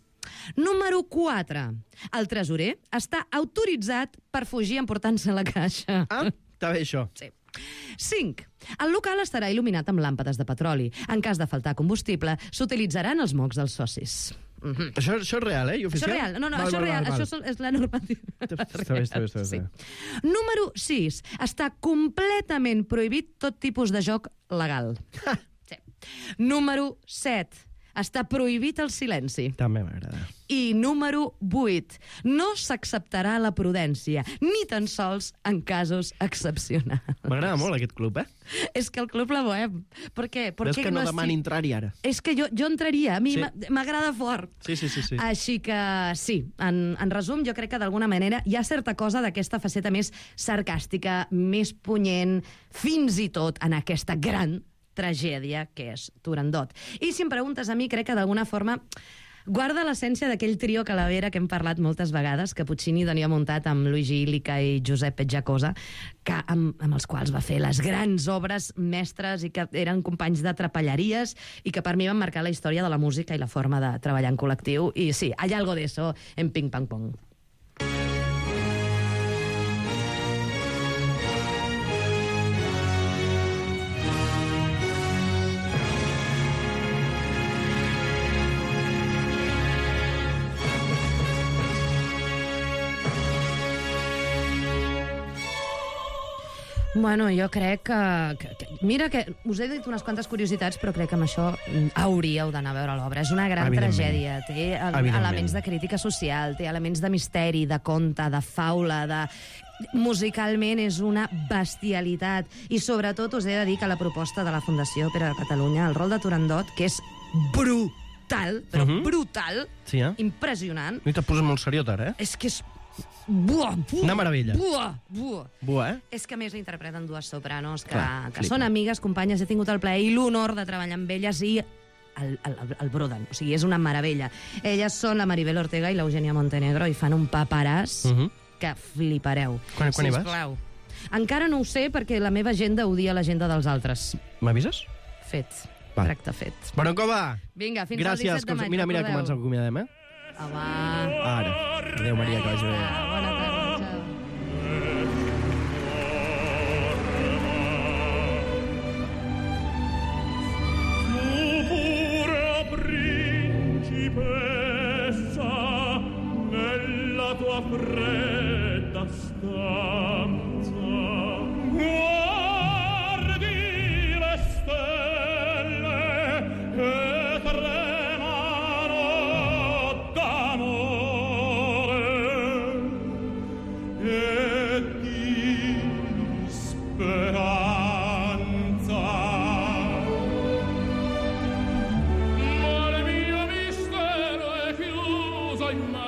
Número 4. El tresorer està autoritzat per fugir emportant-se la caixa. Està bé, això. Sí. 5. El local estarà il·luminat amb làmpades de petroli. En cas de faltar combustible, s'utilitzaran els mocs dels socis. Això és real, I oficial? Això és real. No, això és real. Això és la normativa. Està bé. Sí. Número 6. Està completament prohibit tot tipus de joc legal. Sí. Número 7. Està prohibit el silenci. També m'agrada. I número 8. No s'acceptarà la prudència, ni tan sols en casos excepcionals. M'agrada molt aquest club, És que el Club La Bohème... Per què? És que no demani entrar-hi ara. És que jo entraria, a mi m'agrada fort. Sí. Així que sí, en resum, jo crec que d'alguna manera hi ha certa cosa d'aquesta faceta més sarcàstica, més punyent, fins i tot en aquesta gran tragèdia que és Turandot. I si em preguntes a mi, crec que d'alguna forma guarda l'essència d'aquell trio Calavera que hem parlat moltes vegades, que Puccini tenia muntat amb Luigi Illica i Giuseppe Giacosa, amb els quals va fer les grans obres mestres i que eren companys de trapelleries i que per mi van marcar la història de la música i la forma de treballar en col·lectiu. I sí, hay algo de eso en Ping Pang Pong. Bueno, jo crec que... Mira que us he dit unes quantes curiositats, però crec que amb això hauríeu d'anar a veure l'obra. És una gran tragèdia. Té elements de crítica social, té elements de misteri, de conte, de faula, de... Musicalment és una bestialitat. I sobretot us he de dir que la proposta de la Fundació Òpera de Catalunya, el rol de Turandot, que és brutal, però brutal, impressionant. I te poses molt seriós ara, És que és Buah, Una meravella. Buah, És que a més interpreten dues sopranos que Clar, són amigues, companyes. He tingut el plaer i l'honor de treballar amb elles i el broden. O sigui, és una meravella. Elles són la Maribel Ortega i l'Eugènia Montenegro i fan un paperàs que flipareu. Quan hi vas? Sisplau. Encara no ho sé perquè la meva agenda odia l'agenda dels altres. M'avises? Fet. Va. Tracte fet. Boroncova! Vinga, fins Gràcies, al 17 de maig. Mira com ens acomiadem, Home. Ara. Adéu, Maria, que vagi bé. Bona tarda, ciao. Nella tua fredda stanza guardi le stelle che tremano d'amore e di speranza. Ma il mio mistero è chiuso in me.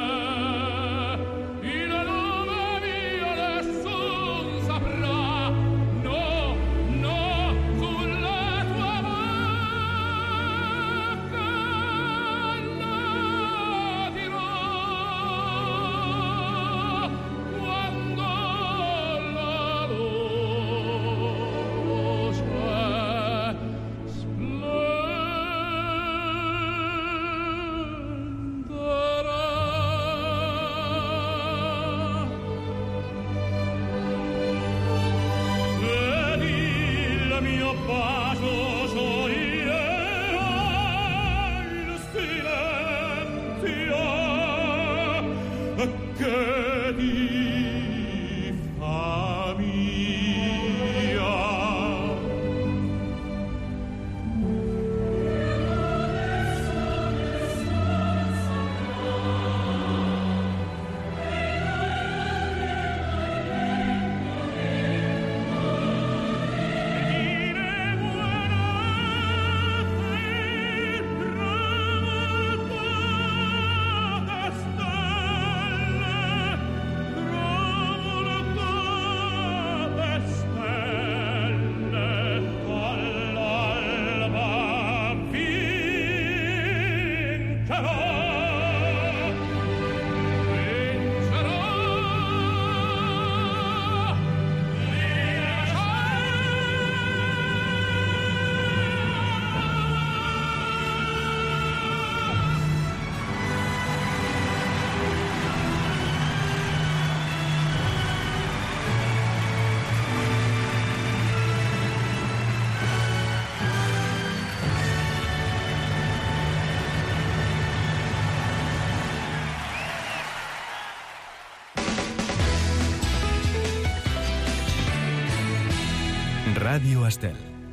Ràdio Estel.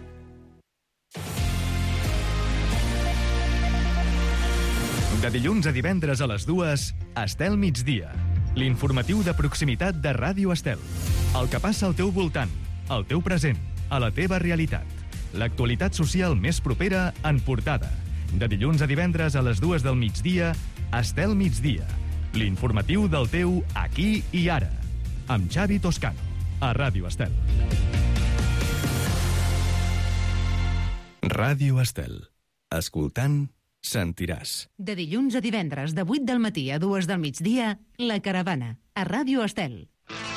De dilluns a divendres a les 2, Estel migdia. L'informatiu de proximitat de Ràdio Estel. El que passa al teu voltant, al teu present, a la teva realitat. L'actualitat social més propera en portada. De dilluns a divendres a les 2 del migdia, Estel migdia. L'informatiu del teu aquí i ara. Amb Xavi Toscano, a Ràdio Estel. Ràdio Estel. Escoltant, sentiràs. De dilluns a divendres, de 8 del matí a 2 del migdia, La Caravana, a Ràdio Estel.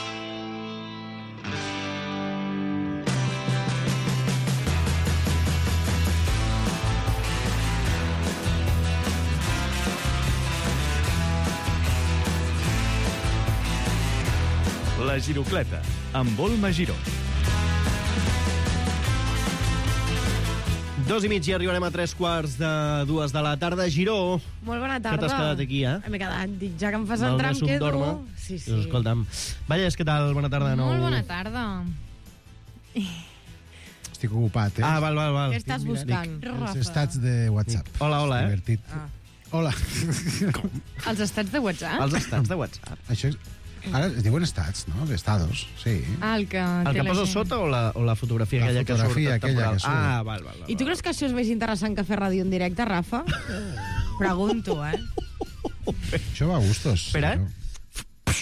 La Girocleta, amb Olma Giró. 2:30 i arribarem a 3:45 de la tarda. Giró. Molt bona tarda. Que t'has quedat aquí, M'he quedat. Dic, ja que em fas entrar, em quedo. Dorma. Sí. Doncs escolta'm. Valles, què tal? Bona tarda de nou. Molt bona tarda. Estic ocupat, Ah, val. Què estàs buscant? Els estats de WhatsApp. Hola, Divertit. Hola. Els estats de WhatsApp? Els estats de WhatsApp. Això és... Ara es diuen estats, no? Estados, sí. El que posa sota o la fotografia aquella que surt? La fotografia aquella que surt. Ah, val. I tu creus que això és més interessant que fer ràdio en directe, Rafa? Pregunto, Això va a gustos. Espera,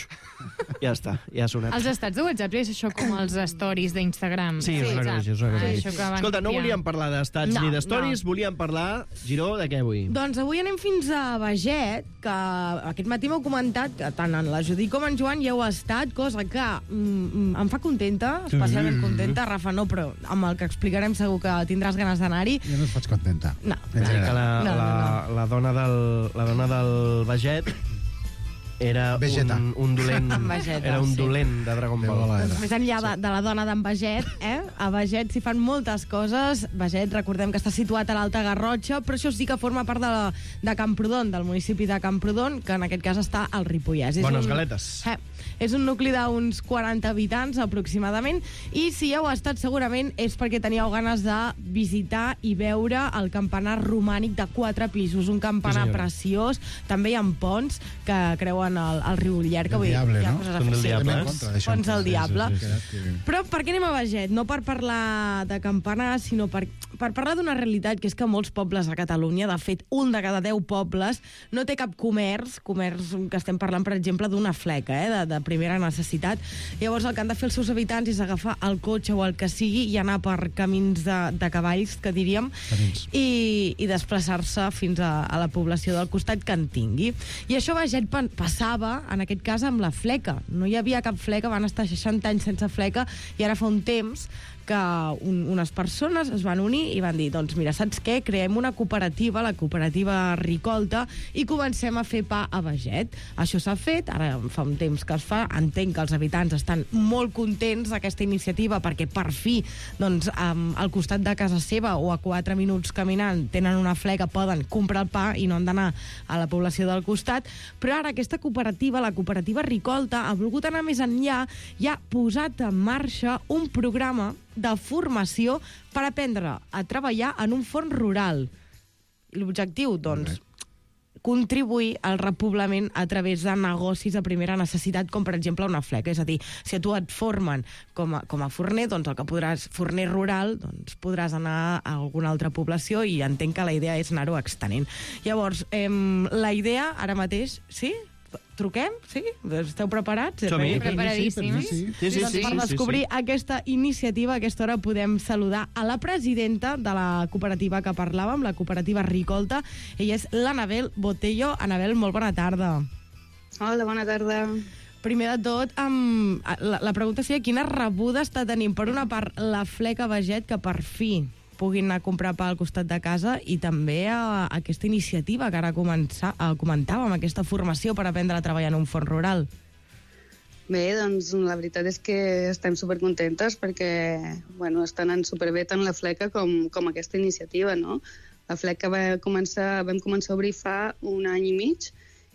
Ja està, ja ha sonat. Els estats de WhatsApp és això com els stories d'Instagram. Sí, és una cosa així, és una cosa així. Escolta, no volíem parlar d'estats ni d'stories, volíem parlar, Giró, de què avui? Doncs avui anem fins a Beget, que aquest matí m'heu comentat que tant en la Judit com en Joan hi heu estat, cosa que em fa contenta, especialment contenta. Rafa, no, però amb el que explicarem segur que tindràs ganes d'anar-hi. Jo no et faig contenta. No. La dona del Beget era un dolent, era un dolent de Dragon Ball. Doncs més enllà de la dona d'en Beget, a Beget s'hi fan moltes coses. Beget, recordem que està situat a l'Alta Garrotxa, però això sí que forma part de Camprodon, del municipi de Camprodon, que en aquest cas està al Ripollès. Bones galetes. És un nucli d'uns 40 habitants, aproximadament, i si heu estat segurament és perquè teníeu ganes de visitar i veure el campanar romànic de 4 pisos, un campanar preciós. També hi ha ponts que creuen el riu Llerca. El Diable, no? Són del Diable. Ponts del Diable. Però per què anem a Beget? No per parlar de campanar, sinó per parlar d'una realitat, que és que molts pobles a Catalunya, de fet, un de cada 10 pobles, no té cap comerç que estem parlant, per exemple, d'una fleca, de primera necessitat. Llavors el que han de fer els seus habitants és agafar el cotxe o el que sigui i anar per camins de cavalls, que diríem, i desplaçar-se fins a la població del costat que en tingui. I això a Beget passava, en aquest cas, amb la fleca. No hi havia cap fleca, van estar 60 anys sense fleca, i ara fa un temps que unes persones es van unir i van dir, doncs mira, saps què? Creem una cooperativa, la cooperativa Ricolta, i comencem a fer pa a Beget. Això s'ha fet, ara fa un temps que es fa, entenc que els habitants estan molt contents d'aquesta iniciativa, perquè per fi, doncs, al costat de casa seva o a 4 minuts caminant tenen una fleca, poden comprar el pa i no han d'anar a la població del costat. Però ara aquesta cooperativa, la cooperativa Ricolta, ha volgut anar més enllà i ha posat en marxa un programa de formació per aprendre a treballar en un forn rural. L'objectiu, doncs, contribuir al repoblament a través de negocis de primera necessitat, com per exemple una fleca. És a dir, si a tu et formen com a forner, doncs el que podràs, forner rural, doncs podràs anar a alguna altra població, i entenc que la idea és anar-ho extenent. Llavors, la idea ara mateix, sí? Truquem? Sí? Esteu preparats? Som-hi. Preparadíssims. Doncs per descobrir aquesta iniciativa, a aquesta hora podem saludar a la presidenta de la cooperativa que parlàvem, la cooperativa Ricolta. Ella és l'Anabel Botello. Anabel, molt bona tarda. Hola, bona tarda. Primer de tot, la pregunta seria quina rebuda està tenint, per una part, la fleca Beget, que per fi puguin anar a comprar pa al costat de casa, i també a aquesta iniciativa que ara comentàvem, aquesta formació per aprendre a treballar en un forn rural. Bé, doncs la veritat és que estem supercontentes perquè està anant superbé tant la fleca com aquesta iniciativa, no? La fleca vam començar a obrir fa 1 any i mig,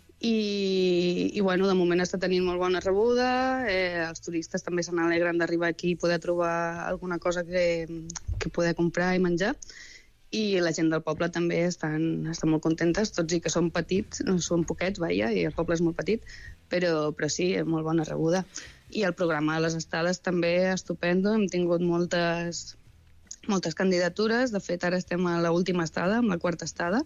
i de moment està tenint molt bona rebuda. Els turistes també se n'alegren d'arribar aquí i poder trobar alguna cosa que poder comprar i menjar, i la gent del poble també estan molt contentes, tot i que són petits, són poquets, i el poble és molt petit, però sí, molt bona rebuda. I el programa de les estades també estupendo, hem tingut moltes candidatures. De fet, ara estem a l'última estada, amb la 4ª estada,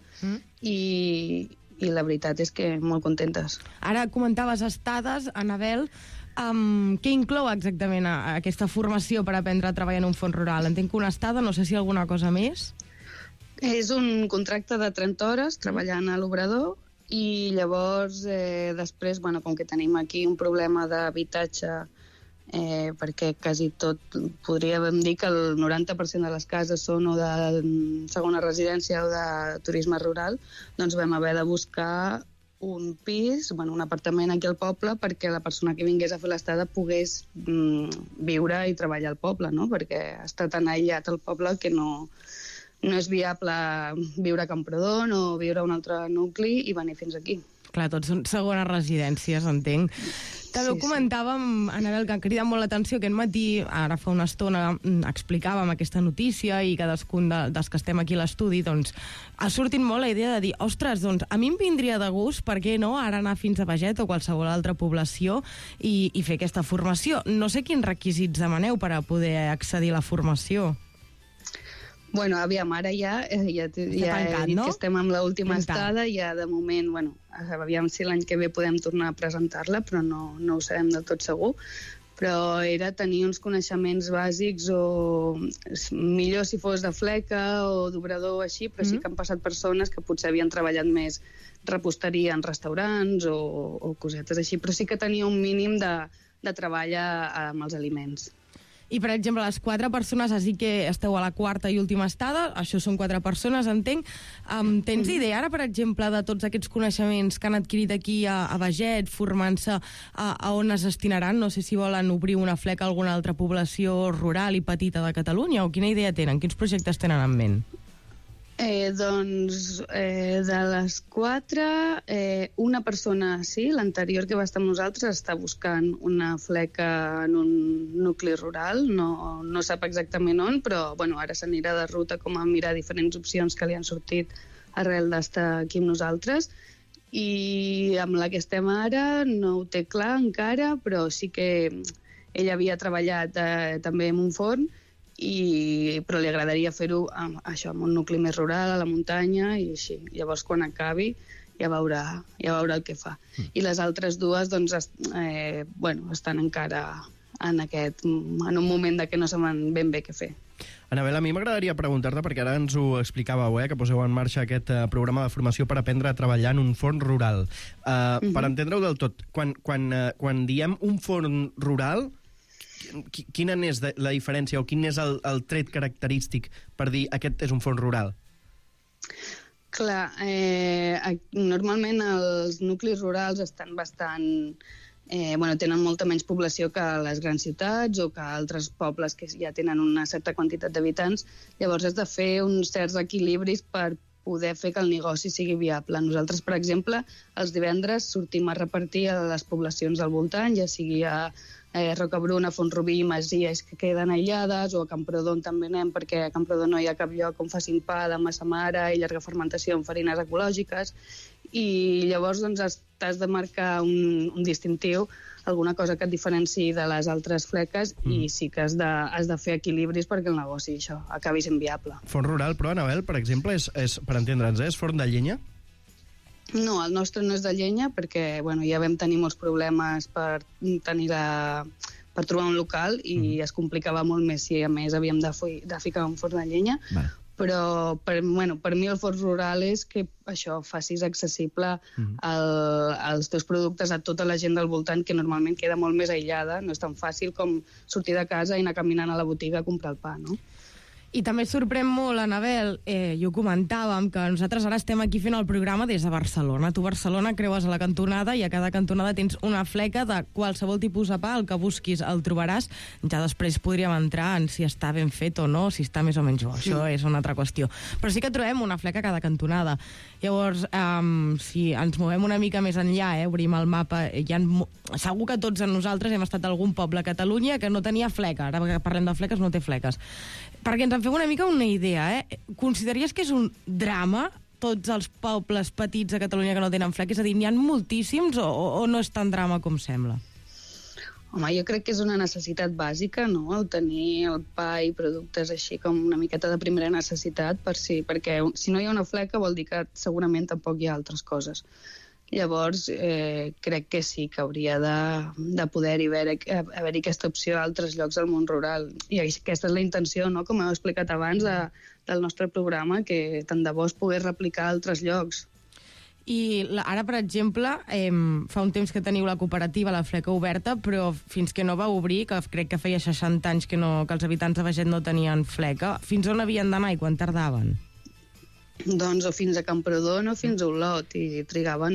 i la veritat és que molt contentes. Ara comentaves estades, Anabel. Què inclou exactament aquesta formació per aprendre a treballar en un forn rural? Entenc que una estada, no sé si alguna cosa més. És un contracte de 30 hores treballant a l'obrador, i llavors després, com que tenim aquí un problema d'habitatge, perquè quasi tot, podríem dir que el 90% de les cases són o de segona residència o de turisme rural, doncs vam haver de buscar un pis, un apartament aquí al poble, perquè la persona que vingués a fer l'estada pogués viure i treballar al poble, no? Perquè està tan aïllat el poble que no és viable viure a Camprodon o viure a un altre nucli i venir fins aquí. Clar, tots són segones residències, entenc. També ho comentàvem, Anabel, que ha cridat molt l'atenció aquest matí, ara fa una estona explicàvem aquesta notícia, i cadascun dels que estem aquí a l'estudi, doncs, ha sortit molt la idea de dir, ostres, doncs, a mi em vindria de gust, per què no, ara anar fins a Beget o qualsevol altra població i fer aquesta formació. No sé quins requisits demaneu per a poder accedir a la formació. Bueno, aviam, ara ja he dit que estem amb l'última estada, ja de moment, aviam si l'any que ve podem tornar a presentar-la, però no ho sabem del tot segur. Però era tenir uns coneixements bàsics o millor si fos de fleca o d'obrador així, però sí que han passat persones que potser havien treballat més reposteria en restaurants o cosetes així, però sí que tenia un mínim de treball amb els aliments. I, per exemple, les 4 persones, així que esteu a la 4ª i última estada, això són 4 persones, entenc. Tens idea, ara, per exemple, de tots aquests coneixements que han adquirit aquí a Beget, formant-se a on es destinaran? No sé si volen obrir una fleca a alguna altra població rural i petita de Catalunya, o quina idea tenen? Quins projectes tenen en ment? De les 4, una persona sí, l'anterior que va estar amb nosaltres està buscant una fleca en un nucli rural, no sap exactament on, però ara s'anirà de ruta com a mirar diferents opcions que li han sortit arrel d'estar aquí amb nosaltres, i amb la que estem ara no ho té clar encara, però sí que ell havia treballat també en un forn, però li agradaria fer-ho amb un nucli més rural, a la muntanya i així. Llavors, quan acabi, ja veurà el que fa. I les altres dues, estan encara en un moment de que no saben ben bé què fer. Anabel, a mi m'agradaria preguntar-te, perquè ara ens ho explicàveu, que poseu en marxa aquest programa de formació per aprendre a treballar en un forn rural. Per entendre-ho del tot, quan diem un forn rural, quina n'és la diferència o quin és el tret característic per dir aquest és un forn rural? Clar, normalment els nuclis rurals estan bastant... tenen molta menys població que les grans ciutats o que altres pobles que ja tenen una certa quantitat d'habitants. Llavors has de fer uns certs equilibris per poder fer que el negoci sigui viable. Nosaltres, per exemple, els divendres sortim a repartir a les poblacions al voltant, ja sigui a Rocabruna, Font-rubí i Masies, que queden aïllades, o a Camprodon també anem, perquè a Camprodon no hi ha cap lloc on facin pa de massa mare i llarga fermentació amb farines ecològiques, i llavors t'has de marcar un distintiu, alguna cosa que et diferenciï de les altres fleques, i sí que has de fer equilibris perquè el negoci acabi sent viable. Forn rural, però, Anabel, per exemple, és per entendre'ns, és forn de llenya? No, el nostre no és de llenya, perquè ja vam tenir molts problemes per trobar un local i es complicava molt més si a més havíem de ficar un forn de llenya. Però per mi el forn rural és que això facis accessible els teus productes a tota la gent del voltant, que normalment queda molt més aïllada, no és tan fàcil com sortir de casa i anar caminant a la botiga a comprar el pa, no? I també sorprèn molt, Anabel, i ho comentàvem, que nosaltres ara estem aquí fent el programa des de Barcelona. Tu a Barcelona creues a la cantonada i a cada cantonada tens una fleca de qualsevol tipus de pa, el que busquis el trobaràs. Ja després podríem entrar en si està ben fet o no, si està més o menys bo. Això és una altra qüestió. Però sí que trobem una fleca a cada cantonada. Llavors, si ens movem una mica més enllà, obrim el mapa, segur que tots nosaltres hem estat a algun poble a Catalunya que no tenia fleca. Ara que parlem de fleques, no té fleques. Perquè ens en fem una mica una idea, Consideraries que és un drama tots els pobles petits a Catalunya que no tenen fleca? És a dir, n'hi ha moltíssims o no és tan drama com sembla? Home, jo crec que és una necessitat bàsica, no?, el tenir el pa i productes així com una miqueta de primera necessitat, perquè si no hi ha una fleca vol dir que segurament tampoc hi ha altres coses. Llavors, crec que sí, que hauria de poder-hi haver-hi aquesta opció a altres llocs del món rural. I aquesta és la intenció, no?, com heu explicat abans, del nostre programa, que tant de bo es pogués replicar a altres llocs. I ara, per exemple, fa un temps que teniu la cooperativa, la Fleca Oberta, però fins que no va obrir, que crec que feia 60 anys que els habitants de Beget no tenien fleca, fins on havien d'anar i quan tardaven? Doncs o fins a Camprodon o fins a Olot, i trigaven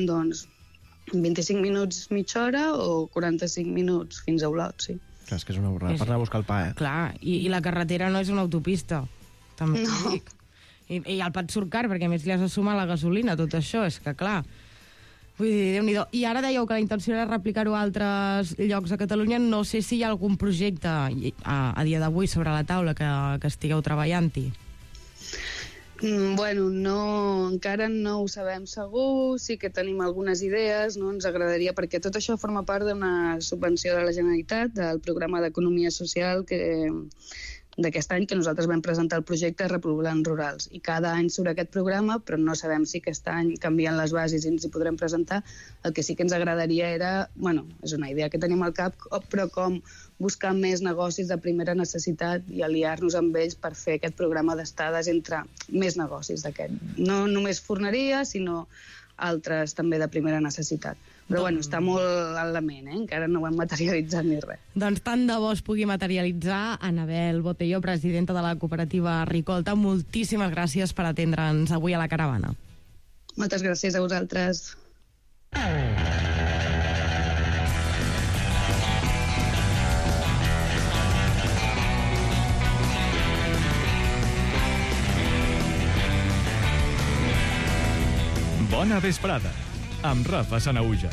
25 minuts, mitja hora, o 45 minuts fins a Olot, sí. Clar, és que és una borrada per anar a buscar el pa, Clar, i la carretera no és una autopista, també ho dic. I el pa et surt car, perquè a més li has de sumar la gasolina, tot això, és que clar. Vull dir, Déu-n'hi-do. I ara dèieu que la intenció era replicar-ho a altres llocs a Catalunya. No sé si hi ha algun projecte a dia d'avui sobre la taula que estigueu treballant-hi. Bueno, encara no ho sabem segur, sí que tenim algunes idees, no? Ens agradaria, perquè tot això forma part d'una subvenció de la Generalitat, del programa d'Economia Social, que d'aquest any, que nosaltres vam presentar el projecte Repoblant Rurals. I cada any surt aquest programa, però no sabem si aquest any canvien les bases i ens hi podrem presentar. El que sí que ens agradaria era, és una idea que tenim al cap, però com buscar més negocis de primera necessitat i aliar-nos amb ells per fer aquest programa d'estades entre més negocis d'aquest. No només forneria, sinó altres també de primera necessitat. Però està molt en la ment, encara no ho hem materialitzat ni res. Doncs tant de bo es pugui materialitzar. Anabel Botelló, presidenta de la cooperativa Ricolta, moltíssimes gràcies per atendre'ns avui a la caravana. Moltes gràcies a vosaltres. Bona vesprada, amb Rafa Sanahuja.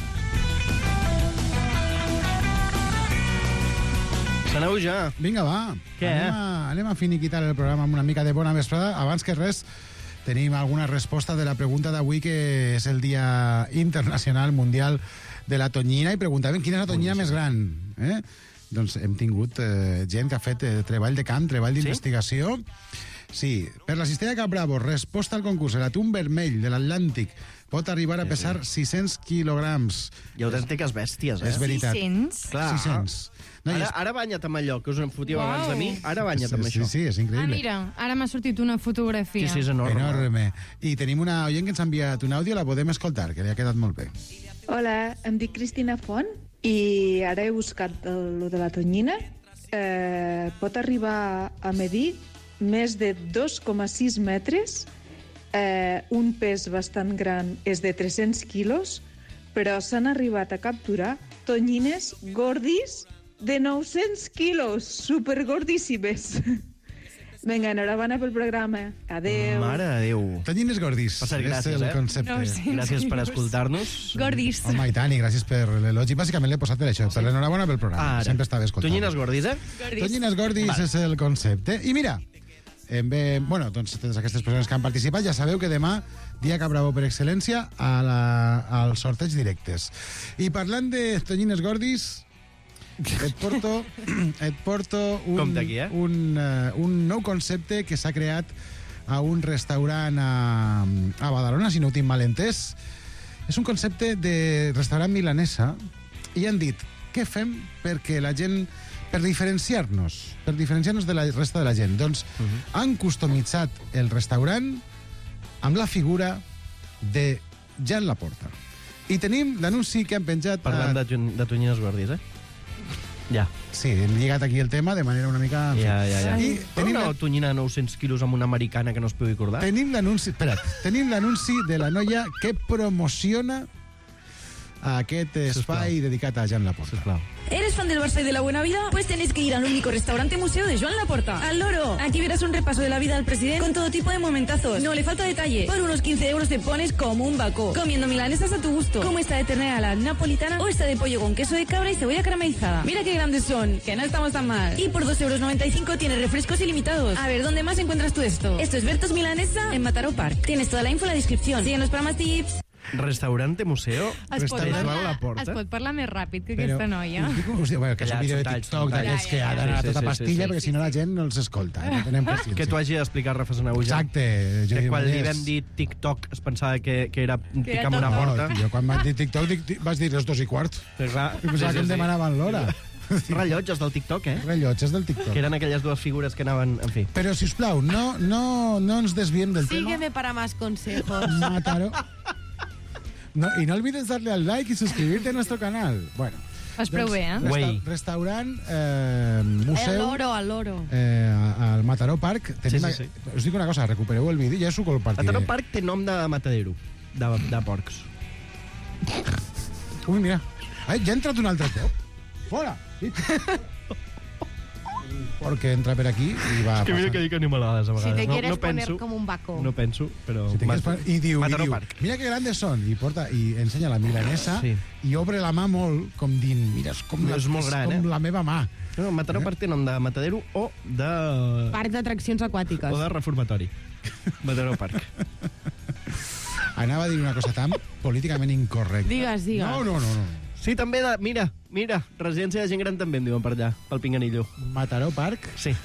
Sanahuja. Vinga, va. Què? Anem a finiquitar el programa amb una mica de bona vesprada. Abans que res, tenim alguna resposta de la pregunta d'avui, que és el Dia Internacional Mundial de la Tonyina, i preguntaven quina és la tonyina més gran. Doncs hem tingut gent que ha fet treball de camp, treball d'investigació. Sí, per la cistella Cap Bravo, resposta al concurs. L'atún vermell de l'Atlàntic pot arribar a pesar 600 quilograms. I autèntiques bèsties, És veritat. 600? Clar. 600. No, Ara banya't amb allò, que us en fotíeu abans de mi. Ara banya't amb això. Sí, és increïble. Mira, ara m'ha sortit una fotografia. Sí, és enorme. Enorme. I tenim una oient que ens ha enviat un àudio, la podem escoltar, que li ha quedat molt bé. Hola, em dic Cristina Font i ara he buscat lo de la tonyina. Pot arribar a medir més de 2,6 metres, un pes bastant gran és de 300 quilos, però s'han arribat a capturar tonyines gordis de 900 quilos, supergordíssimes. Vinga, enhorabona pel programa. Adéu. Mare de Déu. Tonyines gordis. Per cert, gràcies, és el concepte. Gràcies per escoltar-nos. Gordis. Home, i tant, i gràcies per l'elogi. Bàsicament l'he posat per això, per l'enhorabona pel programa. Sempre estava escoltant. Tonyines gordis, Tonyines gordis és el concepte. I mira, doncs totes aquestes persones que han participat, ja sabeu que demà, dia Cap Bravo per excel·lència, al sorteig directes. I parlant de tonyines gordis, et porto un nou concepte que s'ha creat a un restaurant a Badalona, si no ho tinc mal entès. És un concepte de restaurant milanesa i han dit, què fem perquè la gent, per diferenciar-nos de la resta de la gent? Doncs han customitzat el restaurant amb la figura de Jan Laporta. I tenim l'anunci que han penjat... Parlant de tonyines gordis, Ja. Sí, hem lligat aquí el tema de manera una mica... Ja. I tenim una tonyina de 900 quilos amb una americana que no es pugui acordar? Tenim l'anunci... Espera't. Tenim l'anunci de la noia que promociona aquest espai dedicat a Jan Laporta. Sisplau. ¿Eres fan del Barça y de la buena vida? Pues tenés que ir al único restaurante museo de Joan Laporta. ¡Al loro! Aquí verás un repaso de la vida del presidente con todo tipo de momentazos. No le falta detalle. Por unos 15 euros te pones como un baco, comiendo milanesas a tu gusto, como esta de ternera a la napolitana o esta de pollo con queso de cabra y cebolla caramelizada. Mira qué grandes son, que no estamos tan mal. Y por 2,95 € tienes refrescos ilimitados. A ver, ¿dónde más encuentras tú esto? Esto es Bertos Milanesa en Mataró Park. Tienes toda la info en la descripción. Síguenos para más tips. Restaurante museo, Restaurant La Porta. Es pot parlar més ràpid que aquesta noia. Bueno, que és un vídeo de TikTok d'aquests que ha d'anar a tota pastilla, perquè si no la gent no els escolta. No tenem paciència. Que t'ho hagi d'explicar Rafa Sanahuja. Exacte. Que quan li vam dir TikTok es pensava que era picar amb una porta. Jo quan vaig dir TikTok vas dir les 2:15. Pensava que em demanaven l'hora. Rellotges del TikTok, Rellotges del TikTok. Que eren aquelles dues figures que anaven... En fi. Però, sisplau, no ens desviem del tema. Sígueme para más consejos. Mataró. No, y no olvides darle al like y suscribirte a nuestro canal. Bueno. Es prou bé, Restaurant, museu... Al loro. Al Mataró Park. Us dic una cosa, recupereu el vídeo, ja us ho compartiré. Mataró Park té nom de matadero, de porcs. Ui, mira. Ja ha entrat un altre cop. Fora! Porque entra per aquí i va... És que mira que dic animalades a vegades. Si te quieres poner com un baco. No penso, però... I diu, mira que grandes són. I ensenya la milanesa i obre la mà molt, com dient, mira, és com la meva mà. No, Mataró Park té nom de matadero o de... Parc d'atraccions aquàtiques. O de reformatori. Mataró Park. Anava a dir una cosa tan políticament incorrecta. Digues. No. Sí, també mira, residència de gent gran també em diuen per allà, pel Pinganillo. Mataró Park? Sí.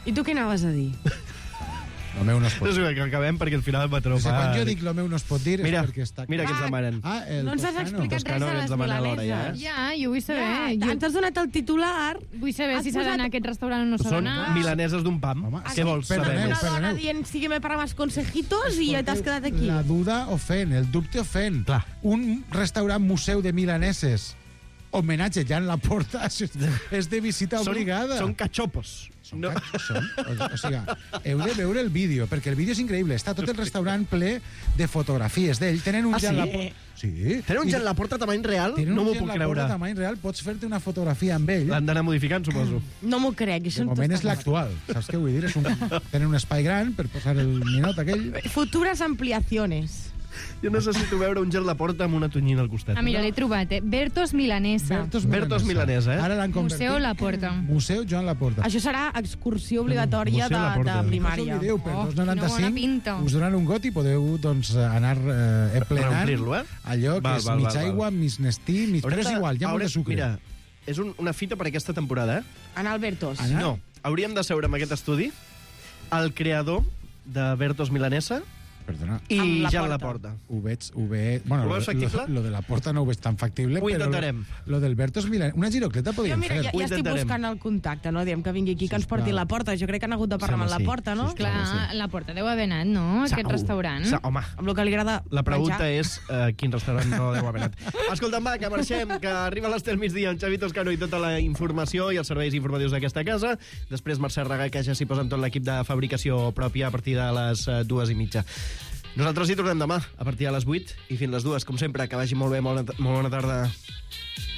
I tu què anaves a dir? Lo meu no es pot És que acabem perquè al final el patró fa... Quan jo dic lo meu no es pot dir Mira, és perquè està... mira què ens demanen. No ens has explicat res de les milaneses. Ja, jo vull saber. Ens has donat el titular. Vull saber si s'ha d'anar a aquest restaurant o no s'ha Són d'anar. milaneses d'un pam. Què vols saber més? Dona dient, sígueme para más consejitos i ja t'has quedat aquí. La duda ofèn, el dubte ofèn. Clar. Un restaurant museu de milaneses, homenatge ja en la porta, és de visita obligada. Són cachopos. No. O sigui, heu de veure el vídeo, perquè el vídeo és increïble. Està tot el restaurant ple de fotografies d'ell. Tenen un ja en la porta... Sí. Tenen un ja en la porta tamany real? No m'ho puc creure. Tenen un ja en la porta tamany real, pots fer-te una fotografia amb ell. L'han d'anar modificant, suposo. No m'ho crec. De moment és l'actual. Saps què vull dir? Tenen un espai gran per posar el ninot aquell. Futuras ampliaciones. Jo necessito veure un gel de porta amb una tonyina al costat. Ah, mira, l'he trobat, Bertos Milanesa. Bertos Milanesa, Ara l'han convertit. Museu Laporta. Museu Joan Laporta. Això serà excursió obligatòria de primària. No us oblideu, per 2,95 bona pinta. us donen un got i podeu doncs, anar plenant Reomplir-lo, allò que és mig aigua, mig Nestí, però és igual, hi ha molt de sucre. Mira, és una fita per aquesta temporada, Anar al Bertos. No, hauríem de seure en aquest estudi el creador de Bertos Milanesa, Perdona. I ja en la porta. Ho veig... Bueno, ho veus factible? Lo de la porta no ho veig tan factible, ho intentarem. Lo del Bertos Milan... Una girocleta podríem fer. Ja estic buscant el contacte, no? Diem que vingui aquí, que ens porti la porta. Jo crec que han hagut de parlar amb la porta, no? Clar, la porta deu haver anat, no? Aquest restaurant. Home, amb el que li agrada la pregunta és quin restaurant no deu haver anat. Escolta'm, va, que marxem, que arriba l'Estel migdia, en Xavi Toscano i tota la informació i els serveis informatius d'aquesta casa. Després Mercè Raga, que ja s'hi posa amb tot l'equip de fabricació pròpia a partir de les 2:30. Nosaltres hi tornem demà, a partir de les 8 i fins les 2. Com sempre, que vagi molt bé, molt bona tarda.